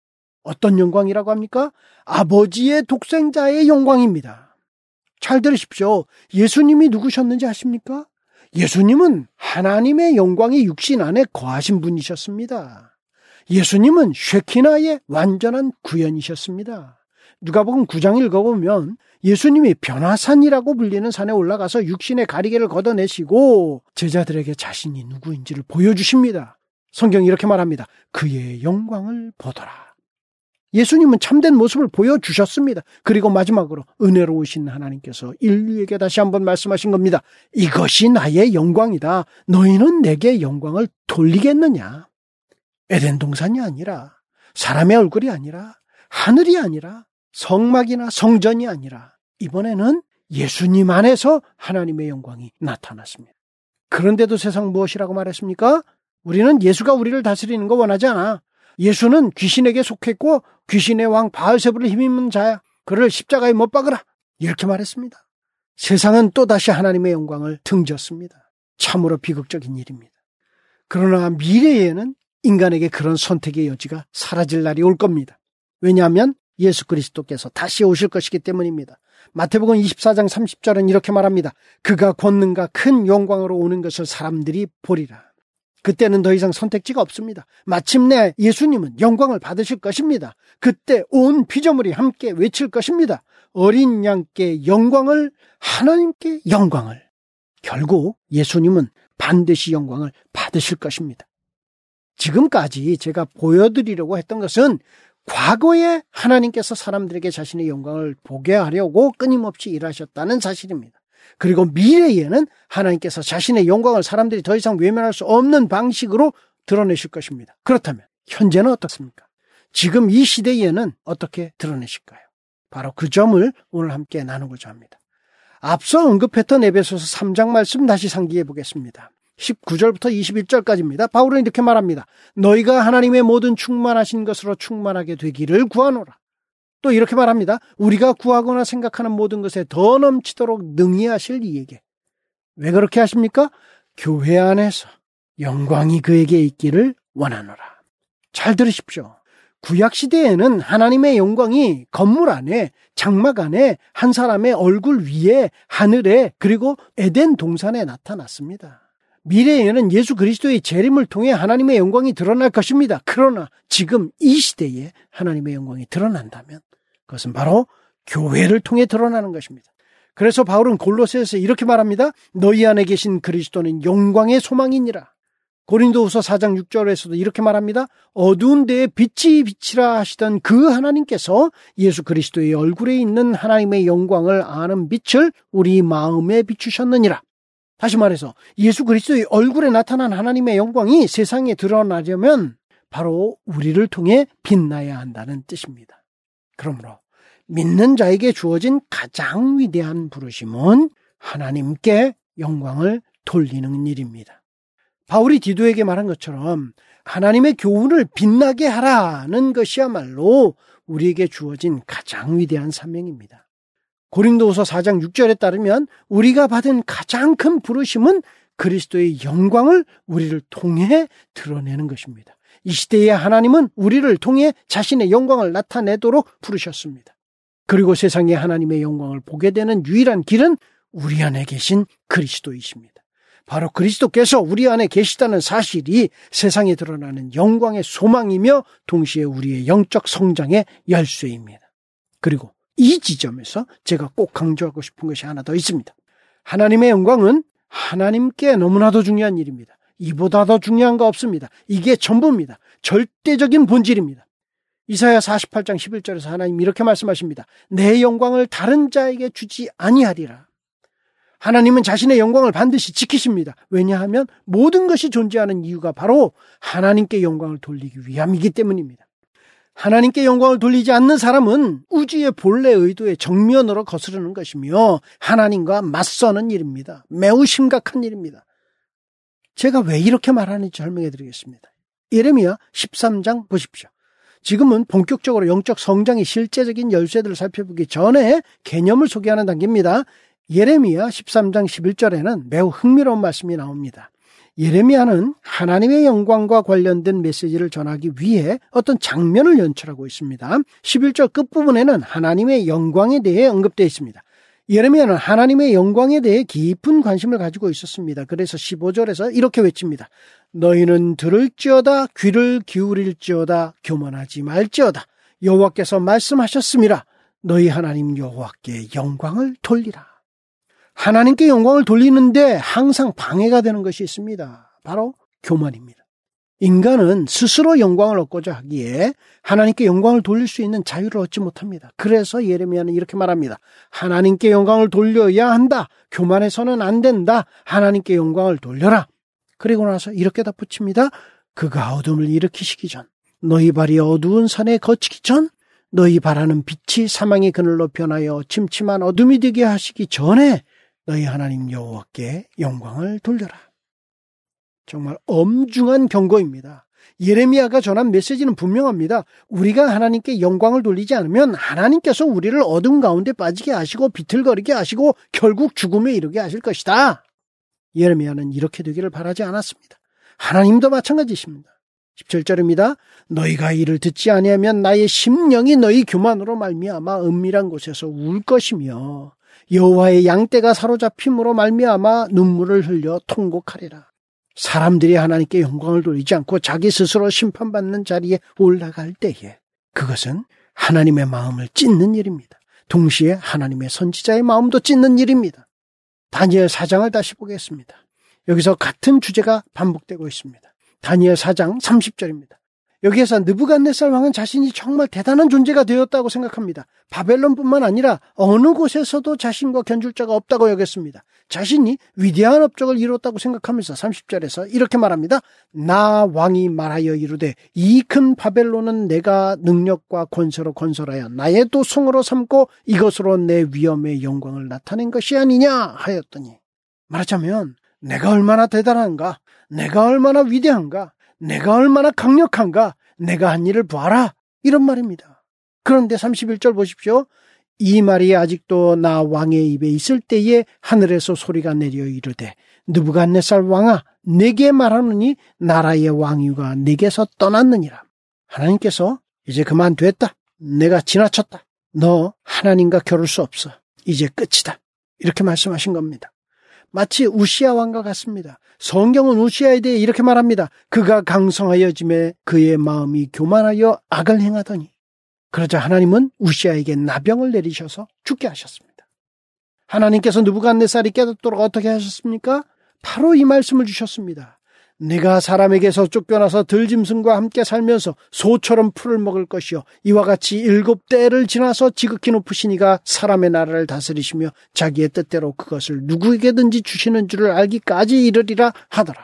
어떤 영광이라고 합니까? 아버지의 독생자의 영광입니다. 잘 들으십시오. 예수님이 누구셨는지 아십니까? 예수님은 하나님의 영광이 육신 안에 거하신 분이셨습니다. 예수님은 쉐키나의 완전한 구현이셨습니다. 누가복음 구 장 읽어보면 예수님이 변화산이라고 불리는 산에 올라가서 육신의 가리개를 걷어내시고 제자들에게 자신이 누구인지를 보여주십니다. 성경이 이렇게 말합니다. 그의 영광을 보더라. 예수님은 참된 모습을 보여주셨습니다. 그리고 마지막으로 은혜로우신 하나님께서 인류에게 다시 한번 말씀하신 겁니다. 이것이 나의 영광이다. 너희는 내게 영광을 돌리겠느냐? 에덴 동산이 아니라 사람의 얼굴이 아니라 하늘이 아니라 성막이나 성전이 아니라 이번에는 예수님 안에서 하나님의 영광이 나타났습니다. 그런데도 세상 무엇이라고 말했습니까? 우리는 예수가 우리를 다스리는 거 원하지 않아. 예수는 귀신에게 속했고 귀신의 왕 바알세불을 힘입는 자야. 그를 십자가에 못 박으라. 이렇게 말했습니다. 세상은 또다시 하나님의 영광을 등졌습니다. 참으로 비극적인 일입니다. 그러나 미래에는 인간에게 그런 선택의 여지가 사라질 날이 올 겁니다. 왜냐하면 예수 그리스도께서 다시 오실 것이기 때문입니다. 마태복음 이십사 장 삼십 절은 이렇게 말합니다. 그가 권능과 큰 영광으로 오는 것을 사람들이 보리라. 그때는 더 이상 선택지가 없습니다. 마침내 예수님은 영광을 받으실 것입니다. 그때 온 피조물이 함께 외칠 것입니다. 어린 양께 영광을, 하나님께 영광을. 결국 예수님은 반드시 영광을 받으실 것입니다. 지금까지 제가 보여드리려고 했던 것은 과거에 하나님께서 사람들에게 자신의 영광을 보게 하려고 끊임없이 일하셨다는 사실입니다. 그리고 미래에는 하나님께서 자신의 영광을 사람들이 더 이상 외면할 수 없는 방식으로 드러내실 것입니다. 그렇다면 현재는 어떻습니까? 지금 이 시대에는 어떻게 드러내실까요? 바로 그 점을 오늘 함께 나누고자 합니다. 앞서 언급했던 에베소서 삼 장 말씀 다시 상기해 보겠습니다. 십구 절부터 이십일 절까지입니다. 바울은 이렇게 말합니다. 너희가 하나님의 모든 충만하신 것으로 충만하게 되기를 구하노라. 또 이렇게 말합니다. 우리가 구하거나 생각하는 모든 것에 더 넘치도록 능히 하실 이에게. 왜 그렇게 하십니까? 교회 안에서 영광이 그에게 있기를 원하노라. 잘 들으십시오. 구약시대에는 하나님의 영광이 건물 안에, 장막 안에, 한 사람의 얼굴 위에, 하늘에, 그리고 에덴 동산에 나타났습니다. 미래에는 예수 그리스도의 재림을 통해 하나님의 영광이 드러날 것입니다. 그러나 지금 이 시대에 하나님의 영광이 드러난다면 그것은 바로 교회를 통해 드러나는 것입니다. 그래서 바울은 골로새에서 이렇게 말합니다. 너희 안에 계신 그리스도는 영광의 소망이니라. 고린도후서 사 장 육 절에서도 이렇게 말합니다. 어두운 데에 빛이 비치라 하시던 그 하나님께서 예수 그리스도의 얼굴에 있는 하나님의 영광을 아는 빛을 우리 마음에 비추셨느니라. 다시 말해서 예수 그리스도의 얼굴에 나타난 하나님의 영광이 세상에 드러나려면 바로 우리를 통해 빛나야 한다는 뜻입니다. 그러므로 믿는 자에게 주어진 가장 위대한 부르심은 하나님께 영광을 돌리는 일입니다. 바울이 디도에게 말한 것처럼 하나님의 교훈을 빛나게 하라는 것이야말로 우리에게 주어진 가장 위대한 사명입니다. 고린도후서 사 장 육 절에 따르면 우리가 받은 가장 큰 부르심은 그리스도의 영광을 우리를 통해 드러내는 것입니다. 이 시대에 하나님은 우리를 통해 자신의 영광을 나타내도록 부르셨습니다. 그리고 세상에 하나님의 영광을 보게 되는 유일한 길은 우리 안에 계신 그리스도이십니다. 바로 그리스도께서 우리 안에 계시다는 사실이 세상에 드러나는 영광의 소망이며 동시에 우리의 영적 성장의 열쇠입니다. 그리고 이 지점에서 제가 꼭 강조하고 싶은 것이 하나 더 있습니다. 하나님의 영광은 하나님께 너무나도 중요한 일입니다. 이보다 더 중요한 거 없습니다. 이게 전부입니다. 절대적인 본질입니다. 이사야 사십팔 장 십일 절에서 하나님 이렇게 말씀하십니다. 내 영광을 다른 자에게 주지 아니하리라. 하나님은 자신의 영광을 반드시 지키십니다. 왜냐하면 모든 것이 존재하는 이유가 바로 하나님께 영광을 돌리기 위함이기 때문입니다. 하나님께 영광을 돌리지 않는 사람은 우주의 본래 의도에 정면으로 거스르는 것이며 하나님과 맞서는 일입니다. 매우 심각한 일입니다. 제가 왜 이렇게 말하는지 설명해 드리겠습니다. 예레미야 십삼 장 보십시오. 지금은 본격적으로 영적 성장의 실제적인 열쇠들을 살펴보기 전에 개념을 소개하는 단계입니다. 예레미야 십삼 장 십일 절에는 매우 흥미로운 말씀이 나옵니다. 예레미야는 하나님의 영광과 관련된 메시지를 전하기 위해 어떤 장면을 연출하고 있습니다. 십일 절 끝부분에는 하나님의 영광에 대해 언급되어 있습니다. 예레미야는 하나님의 영광에 대해 깊은 관심을 가지고 있었습니다. 그래서 십오 절에서 이렇게 외칩니다. 너희는 들을지어다 귀를 기울일지어다 교만하지 말지어다 여호와께서 말씀하셨음이라 너희 하나님 여호와께 영광을 돌리라. 하나님께 영광을 돌리는데 항상 방해가 되는 것이 있습니다. 바로 교만입니다. 인간은 스스로 영광을 얻고자 하기에 하나님께 영광을 돌릴 수 있는 자유를 얻지 못합니다. 그래서 예레미야는 이렇게 말합니다. 하나님께 영광을 돌려야 한다. 교만해서는 안 된다. 하나님께 영광을 돌려라. 그리고 나서 이렇게 덧붙입니다. 그가 어둠을 일으키시기 전, 너희 발이 어두운 산에 거치기 전, 너희 바라는 빛이 사망의 그늘로 변하여 침침한 어둠이 되게 하시기 전에 너희 하나님 여호와께 영광을 돌려라. 정말 엄중한 경고입니다. 예레미야가 전한 메시지는 분명합니다. 우리가 하나님께 영광을 돌리지 않으면 하나님께서 우리를 어둠 가운데 빠지게 하시고 비틀거리게 하시고 결국 죽음에 이르게 하실 것이다. 예레미야는 이렇게 되기를 바라지 않았습니다. 하나님도 마찬가지십니다. 십칠 절입니다. 너희가 이를 듣지 아니하면 나의 심령이 너희 교만으로 말미암아 은밀한 곳에서 울 것이며 여호와의 양떼가 사로잡힘으로 말미암아 눈물을 흘려 통곡하리라. 사람들이 하나님께 영광을 돌리지 않고 자기 스스로 심판받는 자리에 올라갈 때에 그것은 하나님의 마음을 찢는 일입니다. 동시에 하나님의 선지자의 마음도 찢는 일입니다. 다니엘 사 장을 다시 보겠습니다. 여기서 같은 주제가 반복되고 있습니다. 다니엘 사 장 삼십 절입니다. 여기에서 느부갓네살 왕은 자신이 정말 대단한 존재가 되었다고 생각합니다. 바벨론뿐만 아니라 어느 곳에서도 자신과 견줄 자가 없다고 여겼습니다. 자신이 위대한 업적을 이뤘다고 생각하면서 삼십 절에서 이렇게 말합니다. 나 왕이 말하여 이르되 이 큰 바벨론은 내가 능력과 권세로 건설하여 나의 도성으로 삼고 이것으로 내 위엄의 영광을 나타낸 것이 아니냐 하였더니, 말하자면 내가 얼마나 대단한가, 내가 얼마나 위대한가, 내가 얼마나 강력한가, 내가 한 일을 봐라, 이런 말입니다. 그런데 삼십일 절 보십시오. 이 말이 아직도 나 왕의 입에 있을 때에 하늘에서 소리가 내려 이르되 느부갓네살 왕아, 내게 말하노니 나라의 왕위가 내게서 떠났느니라. 하나님께서 이제 그만 됐다, 내가 지나쳤다, 너 하나님과 겨룰 수 없어, 이제 끝이다, 이렇게 말씀하신 겁니다. 마치 우시야 왕과 같습니다. 성경은 우시야에 대해 이렇게 말합니다. 그가 강성하여짐에 그의 마음이 교만하여 악을 행하더니, 그러자 하나님은 우시야에게 나병을 내리셔서 죽게 하셨습니다. 하나님께서 느부갓네살이 깨닫도록 어떻게 하셨습니까? 바로 이 말씀을 주셨습니다. 내가 사람에게서 쫓겨나서 들짐승과 함께 살면서 소처럼 풀을 먹을 것이요 이와 같이 일곱 때를 지나서 지극히 높으신 이가 사람의 나라를 다스리시며 자기의 뜻대로 그것을 누구에게든지 주시는 줄을 알기까지 이르리라 하더라.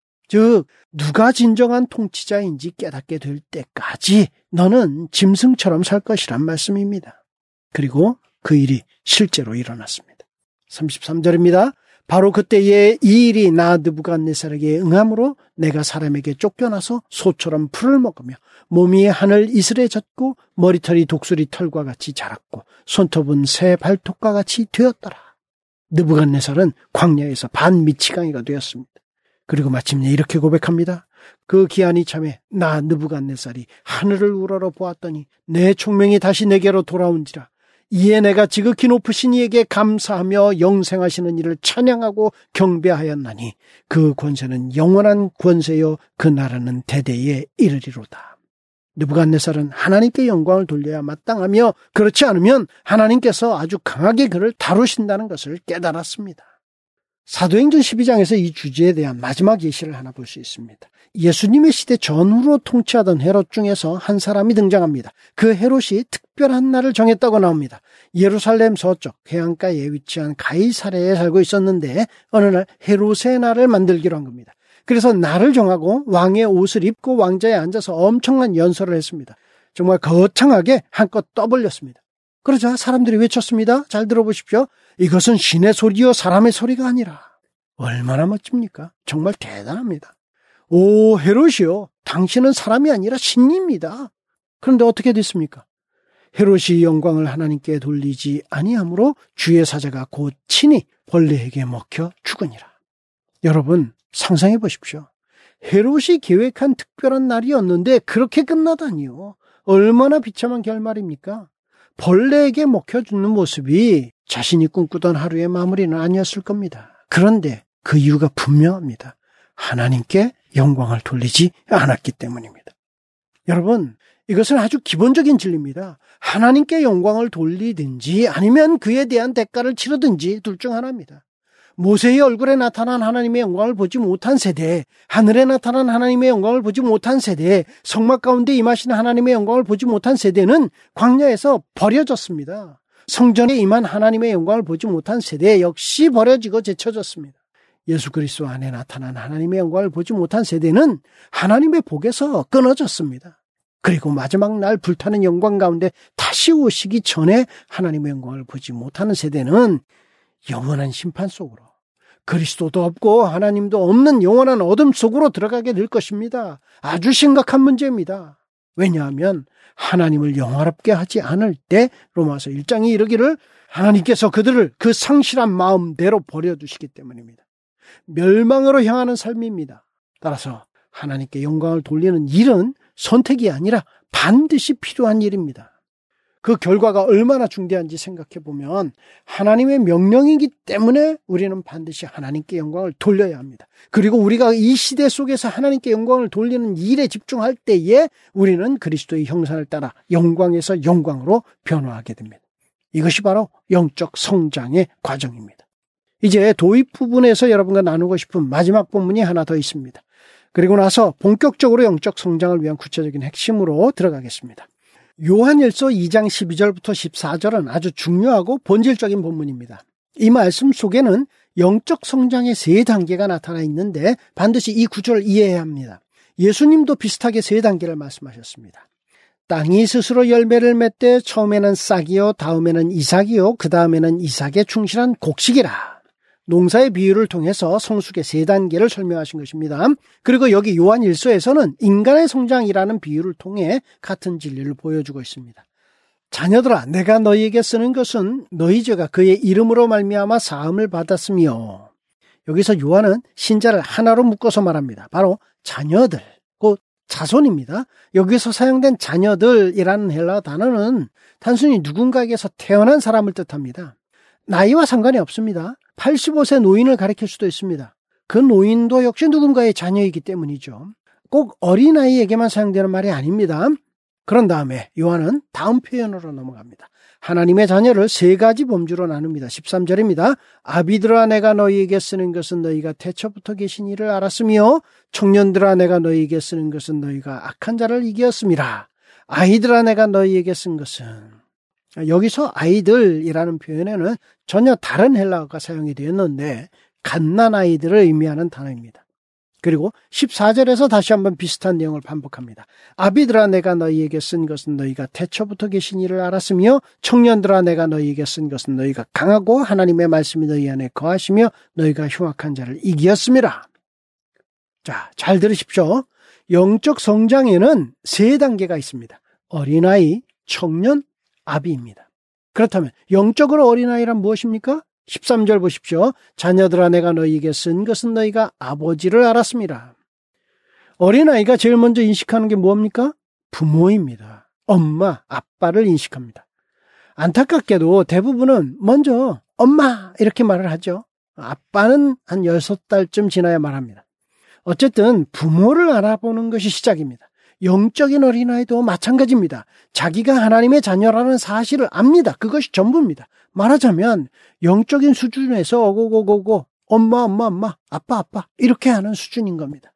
즉 누가 진정한 통치자인지 깨닫게 될 때까지 너는 짐승처럼 살 것이란 말씀입니다. 그리고 그 일이 실제로 일어났습니다. 삼십삼 절입니다. 바로 그때에 이 일이 나 느부갓네살에게 응함으로 내가 사람에게 쫓겨나서 소처럼 풀을 먹으며 몸이 하늘 이슬에 젖고 머리털이 독수리 털과 같이 자랐고 손톱은 새 발톱과 같이 되었더라. 느부갓네살은 광야에서 반미치광이가 되었습니다. 그리고 마침내 이렇게 고백합니다. 그 기한이 참에 나 느부갓네살이 하늘을 우러러 보았더니 내 총명이 다시 내게로 돌아온지라. 이에 내가 지극히 높으신 이에게 감사하며 영생하시는 이를 찬양하고 경배하였나니 그 권세는 영원한 권세요 그 나라는 대대에 이르리로다. 느부갓네살은 하나님께 영광을 돌려야 마땅하며 그렇지 않으면 하나님께서 아주 강하게 그를 다루신다는 것을 깨달았습니다. 사도행전 십이 장에서 이 주제에 대한 마지막 예시를 하나 볼 수 있습니다. 예수님의 시대 전후로 통치하던 헤롯 중에서 한 사람이 등장합니다. 그 헤롯이 특별한 날을 정했다고 나옵니다. 예루살렘 서쪽 해안가에 위치한 가이사랴에 살고 있었는데 어느 날 헤롯의 날을 만들기로 한 겁니다. 그래서 날을 정하고 왕의 옷을 입고 왕자에 앉아서 엄청난 연설을 했습니다. 정말 거창하게 한껏 떠벌렸습니다. 그러자 사람들이 외쳤습니다. 잘 들어보십시오. 이것은 신의 소리요 사람의 소리가 아니라. 얼마나 멋집니까? 정말 대단합니다. 오 헤롯이요, 당신은 사람이 아니라 신입니다. 그런데 어떻게 됐습니까? 헤롯이 영광을 하나님께 돌리지 아니하므로 주의 사자가 곧 친히 벌레에게 먹혀 죽으니라. 여러분 상상해 보십시오. 헤롯이 계획한 특별한 날이었는데 그렇게 끝나다니요. 얼마나 비참한 결말입니까? 벌레에게 먹혀 죽는 모습이 자신이 꿈꾸던 하루의 마무리는 아니었을 겁니다. 그런데 그 이유가 분명합니다. 하나님께 영광을 돌리지 않았기 때문입니다. 여러분, 이것은 아주 기본적인 진리입니다. 하나님께 영광을 돌리든지 아니면 그에 대한 대가를 치르든지 둘 중 하나입니다. 모세의 얼굴에 나타난 하나님의 영광을 보지 못한 세대, 하늘에 나타난 하나님의 영광을 보지 못한 세대, 성막 가운데 임하시는 하나님의 영광을 보지 못한 세대는 광야에서 버려졌습니다. 성전에 임한 하나님의 영광을 보지 못한 세대 역시 버려지고 제쳐졌습니다. 예수 그리스도 안에 나타난 하나님의 영광을 보지 못한 세대는 하나님의 복에서 끊어졌습니다. 그리고 마지막 날 불타는 영광 가운데 다시 오시기 전에 하나님의 영광을 보지 못하는 세대는 영원한 심판 속으로, 그리스도도 없고 하나님도 없는 영원한 어둠 속으로 들어가게 될 것입니다. 아주 심각한 문제입니다. 왜냐하면 하나님을 영화롭게 하지 않을 때 로마서 일 장이 이르기를 하나님께서 그들을 그 상실한 마음대로 버려두시기 때문입니다. 멸망으로 향하는 삶입니다. 따라서 하나님께 영광을 돌리는 일은 선택이 아니라 반드시 필요한 일입니다. 그 결과가 얼마나 중대한지 생각해 보면 하나님의 명령이기 때문에 우리는 반드시 하나님께 영광을 돌려야 합니다. 그리고 우리가 이 시대 속에서 하나님께 영광을 돌리는 일에 집중할 때에 우리는 그리스도의 형상을 따라 영광에서 영광으로 변화하게 됩니다. 이것이 바로 영적 성장의 과정입니다. 이제 도입 부분에서 여러분과 나누고 싶은 마지막 본문이 하나 더 있습니다. 그리고 나서 본격적으로 영적 성장을 위한 구체적인 핵심으로 들어가겠습니다. 요한일서 이 장 십이 절부터 십사 절은 아주 중요하고 본질적인 본문입니다. 이 말씀 속에는 영적 성장의 세 단계가 나타나 있는데 반드시 이 구절을 이해해야 합니다. 예수님도 비슷하게 세 단계를 말씀하셨습니다. 땅이 스스로 열매를 맺되 처음에는 싹이요 다음에는 이삭이요 그 다음에는 이삭에 충실한 곡식이라. 농사의 비유를 통해서 성숙의 세 단계를 설명하신 것입니다. 그리고 여기 요한 일서에서는 인간의 성장이라는 비유를 통해 같은 진리를 보여주고 있습니다. 자녀들아, 내가 너희에게 쓰는 것은 너희 죄가 그의 이름으로 말미암아 사함을 받았으며. 여기서 요한은 신자를 하나로 묶어서 말합니다. 바로 자녀들, 곧 자손입니다. 여기서 사용된 자녀들이라는 헬라어 단어는 단순히 누군가에게서 태어난 사람을 뜻합니다. 나이와 상관이 없습니다. 팔십오 세 노인을 가리킬 수도 있습니다. 그 노인도 역시 누군가의 자녀이기 때문이죠. 꼭 어린아이에게만 사용되는 말이 아닙니다. 그런 다음에 요한은 다음 표현으로 넘어갑니다. 하나님의 자녀를 세 가지 범주로 나눕니다. 십삼 절입니다. 아비들아 내가 너희에게 쓰는 것은 너희가 태초부터 계신 이를 알았으며 청년들아 내가 너희에게 쓰는 것은 너희가 악한 자를 이기었음이라. 아이들아 내가 너희에게 쓴 것은. 여기서 아이들이라는 표현에는 전혀 다른 헬라어가 사용이 되었는데 갓난아이들을 의미하는 단어입니다. 그리고 십사 절에서 다시 한번 비슷한 내용을 반복합니다. 아비들아 내가 너희에게 쓴 것은 너희가 태초부터 계신 이를 알았으며 청년들아 내가 너희에게 쓴 것은 너희가 강하고 하나님의 말씀이 너희 안에 거하시며 너희가 흉악한 자를 이기었음이라. 자, 잘 들으십시오. 영적 성장에는 세 단계가 있습니다. 어린아이, 청년, 아비입니다. 그렇다면 영적으로 어린아이란 무엇입니까? 십삼 절 보십시오. 자녀들아 내가 너희에게 쓴 것은 너희가 아버지를 알았습니다. 어린아이가 제일 먼저 인식하는 게 뭡니까? 부모입니다. 엄마, 아빠를 인식합니다. 안타깝게도 대부분은 먼저 엄마 이렇게 말을 하죠. 아빠는 한 여섯 달쯤 지나야 말합니다. 어쨌든 부모를 알아보는 것이 시작입니다. 영적인 어린아이도 마찬가지입니다. 자기가 하나님의 자녀라는 사실을 압니다. 그것이 전부입니다. 말하자면 영적인 수준에서 오고고고고 엄마 엄마 엄마 아빠 아빠 이렇게 하는 수준인 겁니다.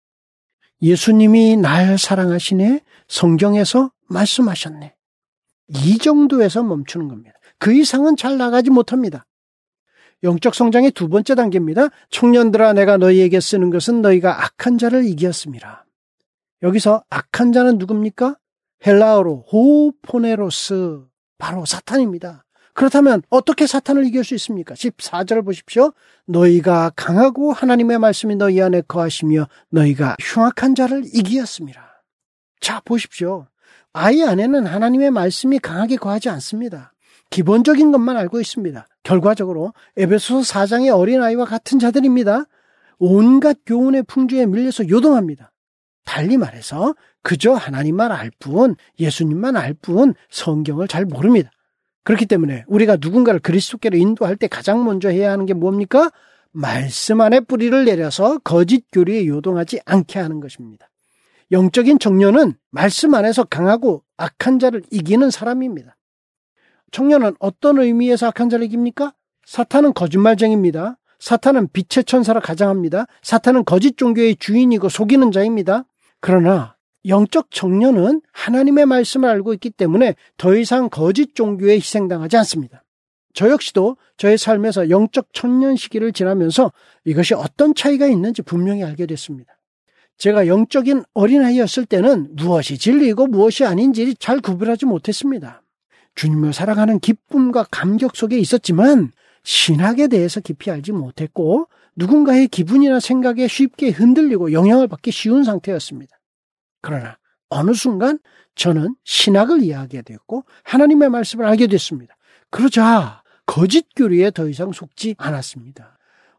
예수님이 날 사랑하시네, 성경에서 말씀하셨네, 이 정도에서 멈추는 겁니다. 그 이상은 잘 나가지 못합니다. 영적 성장의 두 번째 단계입니다. 청년들아 내가 너희에게 쓰는 것은 너희가 악한 자를 이기었음이라. 여기서 악한 자는 누굽니까? 헬라어로 호포네로스, 바로 사탄입니다. 그렇다면 어떻게 사탄을 이길 수 있습니까? 십사 절 보십시오. 너희가 강하고 하나님의 말씀이 너희 안에 거하시며 너희가 흉악한 자를 이기었습니다. 자, 보십시오. 아이 안에는 하나님의 말씀이 강하게 거하지 않습니다. 기본적인 것만 알고 있습니다. 결과적으로 에베소서 사 장의 어린아이와 같은 자들입니다. 온갖 교훈의 풍조에 밀려서 요동합니다. 달리 말해서 그저 하나님만 알 뿐, 예수님만 알 뿐 성경을 잘 모릅니다. 그렇기 때문에 우리가 누군가를 그리스도께로 인도할 때 가장 먼저 해야 하는 게 뭡니까? 말씀 안에 뿌리를 내려서 거짓 교리에 요동하지 않게 하는 것입니다. 영적인 청년은 말씀 안에서 강하고 악한 자를 이기는 사람입니다. 청년은 어떤 의미에서 악한 자를 이깁니까? 사탄은 거짓말쟁이입니다. 사탄은 빛의 천사라 가장합니다. 사탄은 거짓 종교의 주인이고 속이는 자입니다. 그러나 영적 청년은 하나님의 말씀을 알고 있기 때문에 더 이상 거짓 종교에 희생당하지 않습니다. 저 역시도 저의 삶에서 영적 청년 시기를 지나면서 이것이 어떤 차이가 있는지 분명히 알게 됐습니다. 제가 영적인 어린아이였을 때는 무엇이 진리이고 무엇이 아닌지 잘 구별하지 못했습니다. 주님을 사랑하는 기쁨과 감격 속에 있었지만 신학에 대해서 깊이 알지 못했고 누군가의 기분이나 생각에 쉽게 흔들리고 영향을 받기 쉬운 상태였습니다. 그러나 어느 순간 저는 신학을 이해하게 됐고 하나님의 말씀을 알게 됐습니다. 그러자 거짓 교리에 더 이상 속지 않았습니다.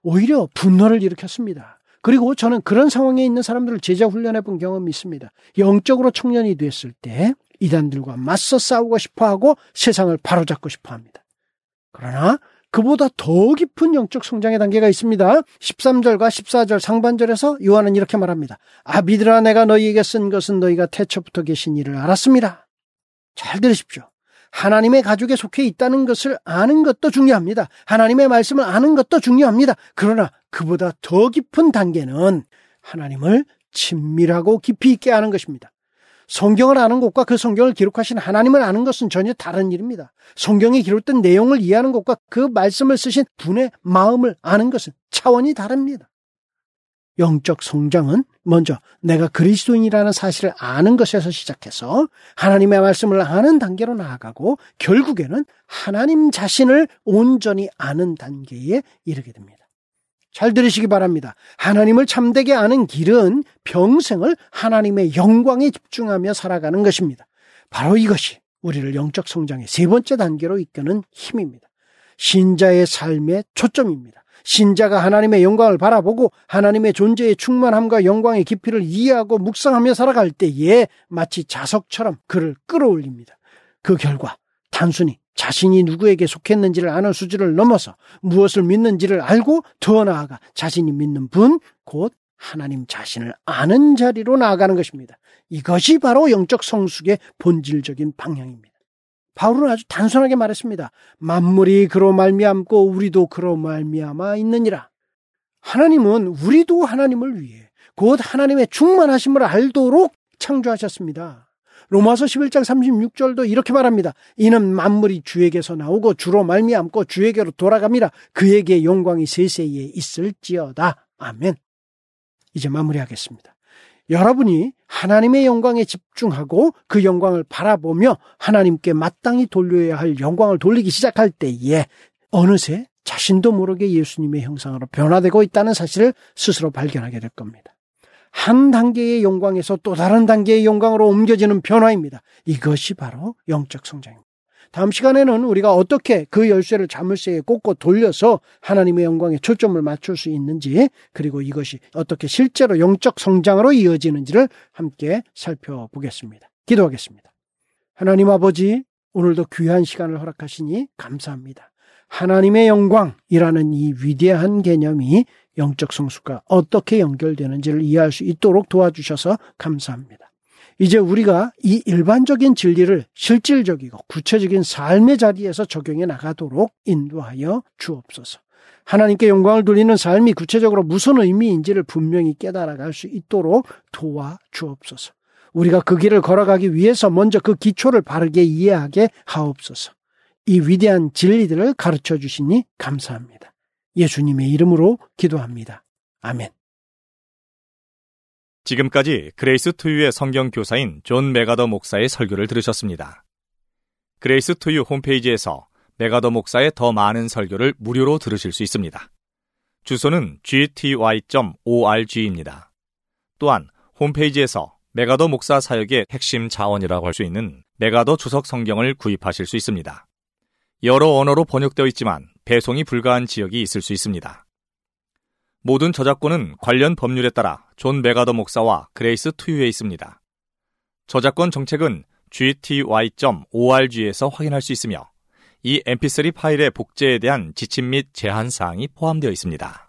오히려 분노를 일으켰습니다. 그리고 저는 그런 상황에 있는 사람들을 제자 훈련해 본 경험이 있습니다. 영적으로 청년이 됐을 때 이단들과 맞서 싸우고 싶어하고 세상을 바로잡고 싶어합니다. 그러나 그보다 더 깊은 영적 성장의 단계가 있습니다. 십삼 절과 십사 절 상반절에서 요한은 이렇게 말합니다. 아비들아, 내가 너희에게 쓴 것은 너희가 태초부터 계신 이를 알았습니다. 잘 들으십시오. 하나님의 가족에 속해 있다는 것을 아는 것도 중요합니다. 하나님의 말씀을 아는 것도 중요합니다. 그러나 그보다 더 깊은 단계는 하나님을 친밀하고 깊이 있게 아는 것입니다. 성경을 아는 것과 그 성경을 기록하신 하나님을 아는 것은 전혀 다른 일입니다. 성경에 기록된 내용을 이해하는 것과 그 말씀을 쓰신 분의 마음을 아는 것은 차원이 다릅니다. 영적 성장은 먼저 내가 그리스도인이라는 사실을 아는 것에서 시작해서 하나님의 말씀을 아는 단계로 나아가고 결국에는 하나님 자신을 온전히 아는 단계에 이르게 됩니다. 잘 들으시기 바랍니다. 하나님을 참되게 아는 길은 평생을 하나님의 영광에 집중하며 살아가는 것입니다. 바로 이것이 우리를 영적 성장의 세 번째 단계로 이끄는 힘입니다. 신자의 삶의 초점입니다. 신자가 하나님의 영광을 바라보고 하나님의 존재의 충만함과 영광의 깊이를 이해하고 묵상하며 살아갈 때에 마치 자석처럼 그를 끌어올립니다. 그 결과 단순히 자신이 누구에게 속했는지를 아는 수준을 넘어서 무엇을 믿는지를 알고 더 나아가 자신이 믿는 분, 곧 하나님 자신을 아는 자리로 나아가는 것입니다. 이것이 바로 영적 성숙의 본질적인 방향입니다. 바울은 아주 단순하게 말했습니다. 만물이 그로 말미암고 우리도 그로 말미암아 있느니라. 하나님은 우리도 하나님을 위해 곧 하나님의 충만하심을 알도록 창조하셨습니다. 로마서 십일 장 삼십육 절도 이렇게 말합니다. 이는 만물이 주에게서 나오고 주로 말미암고 주에게로 돌아갑니다. 그에게 영광이 세세에 있을지어다. 아멘. 이제 마무리하겠습니다. 여러분이 하나님의 영광에 집중하고 그 영광을 바라보며 하나님께 마땅히 돌려야 할 영광을 돌리기 시작할 때에 어느새 자신도 모르게 예수님의 형상으로 변화되고 있다는 사실을 스스로 발견하게 될 겁니다. 한 단계의 영광에서 또 다른 단계의 영광으로 옮겨지는 변화입니다. 이것이 바로 영적 성장입니다. 다음 시간에는 우리가 어떻게 그 열쇠를 자물쇠에 꽂고 돌려서 하나님의 영광에 초점을 맞출 수 있는지, 그리고 이것이 어떻게 실제로 영적 성장으로 이어지는지를 함께 살펴보겠습니다. 기도하겠습니다. 하나님 아버지, 오늘도 귀한 시간을 허락하시니 감사합니다. 하나님의 영광이라는 이 위대한 개념이 영적 성숙과 어떻게 연결되는지를 이해할 수 있도록 도와주셔서 감사합니다. 이제 우리가 이 일반적인 진리를 실질적이고 구체적인 삶의 자리에서 적용해 나가도록 인도하여 주옵소서. 하나님께 영광을 돌리는 삶이 구체적으로 무슨 의미인지를 분명히 깨달아갈 수 있도록 도와주옵소서. 우리가 그 길을 걸어가기 위해서 먼저 그 기초를 바르게 이해하게 하옵소서. 이 위대한 진리들을 가르쳐 주시니 감사합니다. 예수님의 이름으로 기도합니다. 아멘. 지금까지 그레이스 투유의 성경 교사인 존 메가더 목사의 설교를 들으셨습니다. 그레이스 투유 홈페이지에서 메가더 목사의 더 많은 설교를 무료로 들으실 수 있습니다. 주소는 지티와이 닷 오알지입니다. 또한 홈페이지에서 메가더 목사 사역의 핵심 자원이라고 할 수 있는 메가더 주석 성경을 구입하실 수 있습니다. 여러 언어로 번역되어 있지만 배송이 불가한 지역이 있을 수 있습니다. 모든 저작권은 관련 법률에 따라 존 메가더 목사와 그레이스 투유에 있습니다. 저작권 정책은 지티와이 닷 오알지에서 확인할 수 있으며 이 엠피쓰리 파일의 복제에 대한 지침 및 제한 사항이 포함되어 있습니다.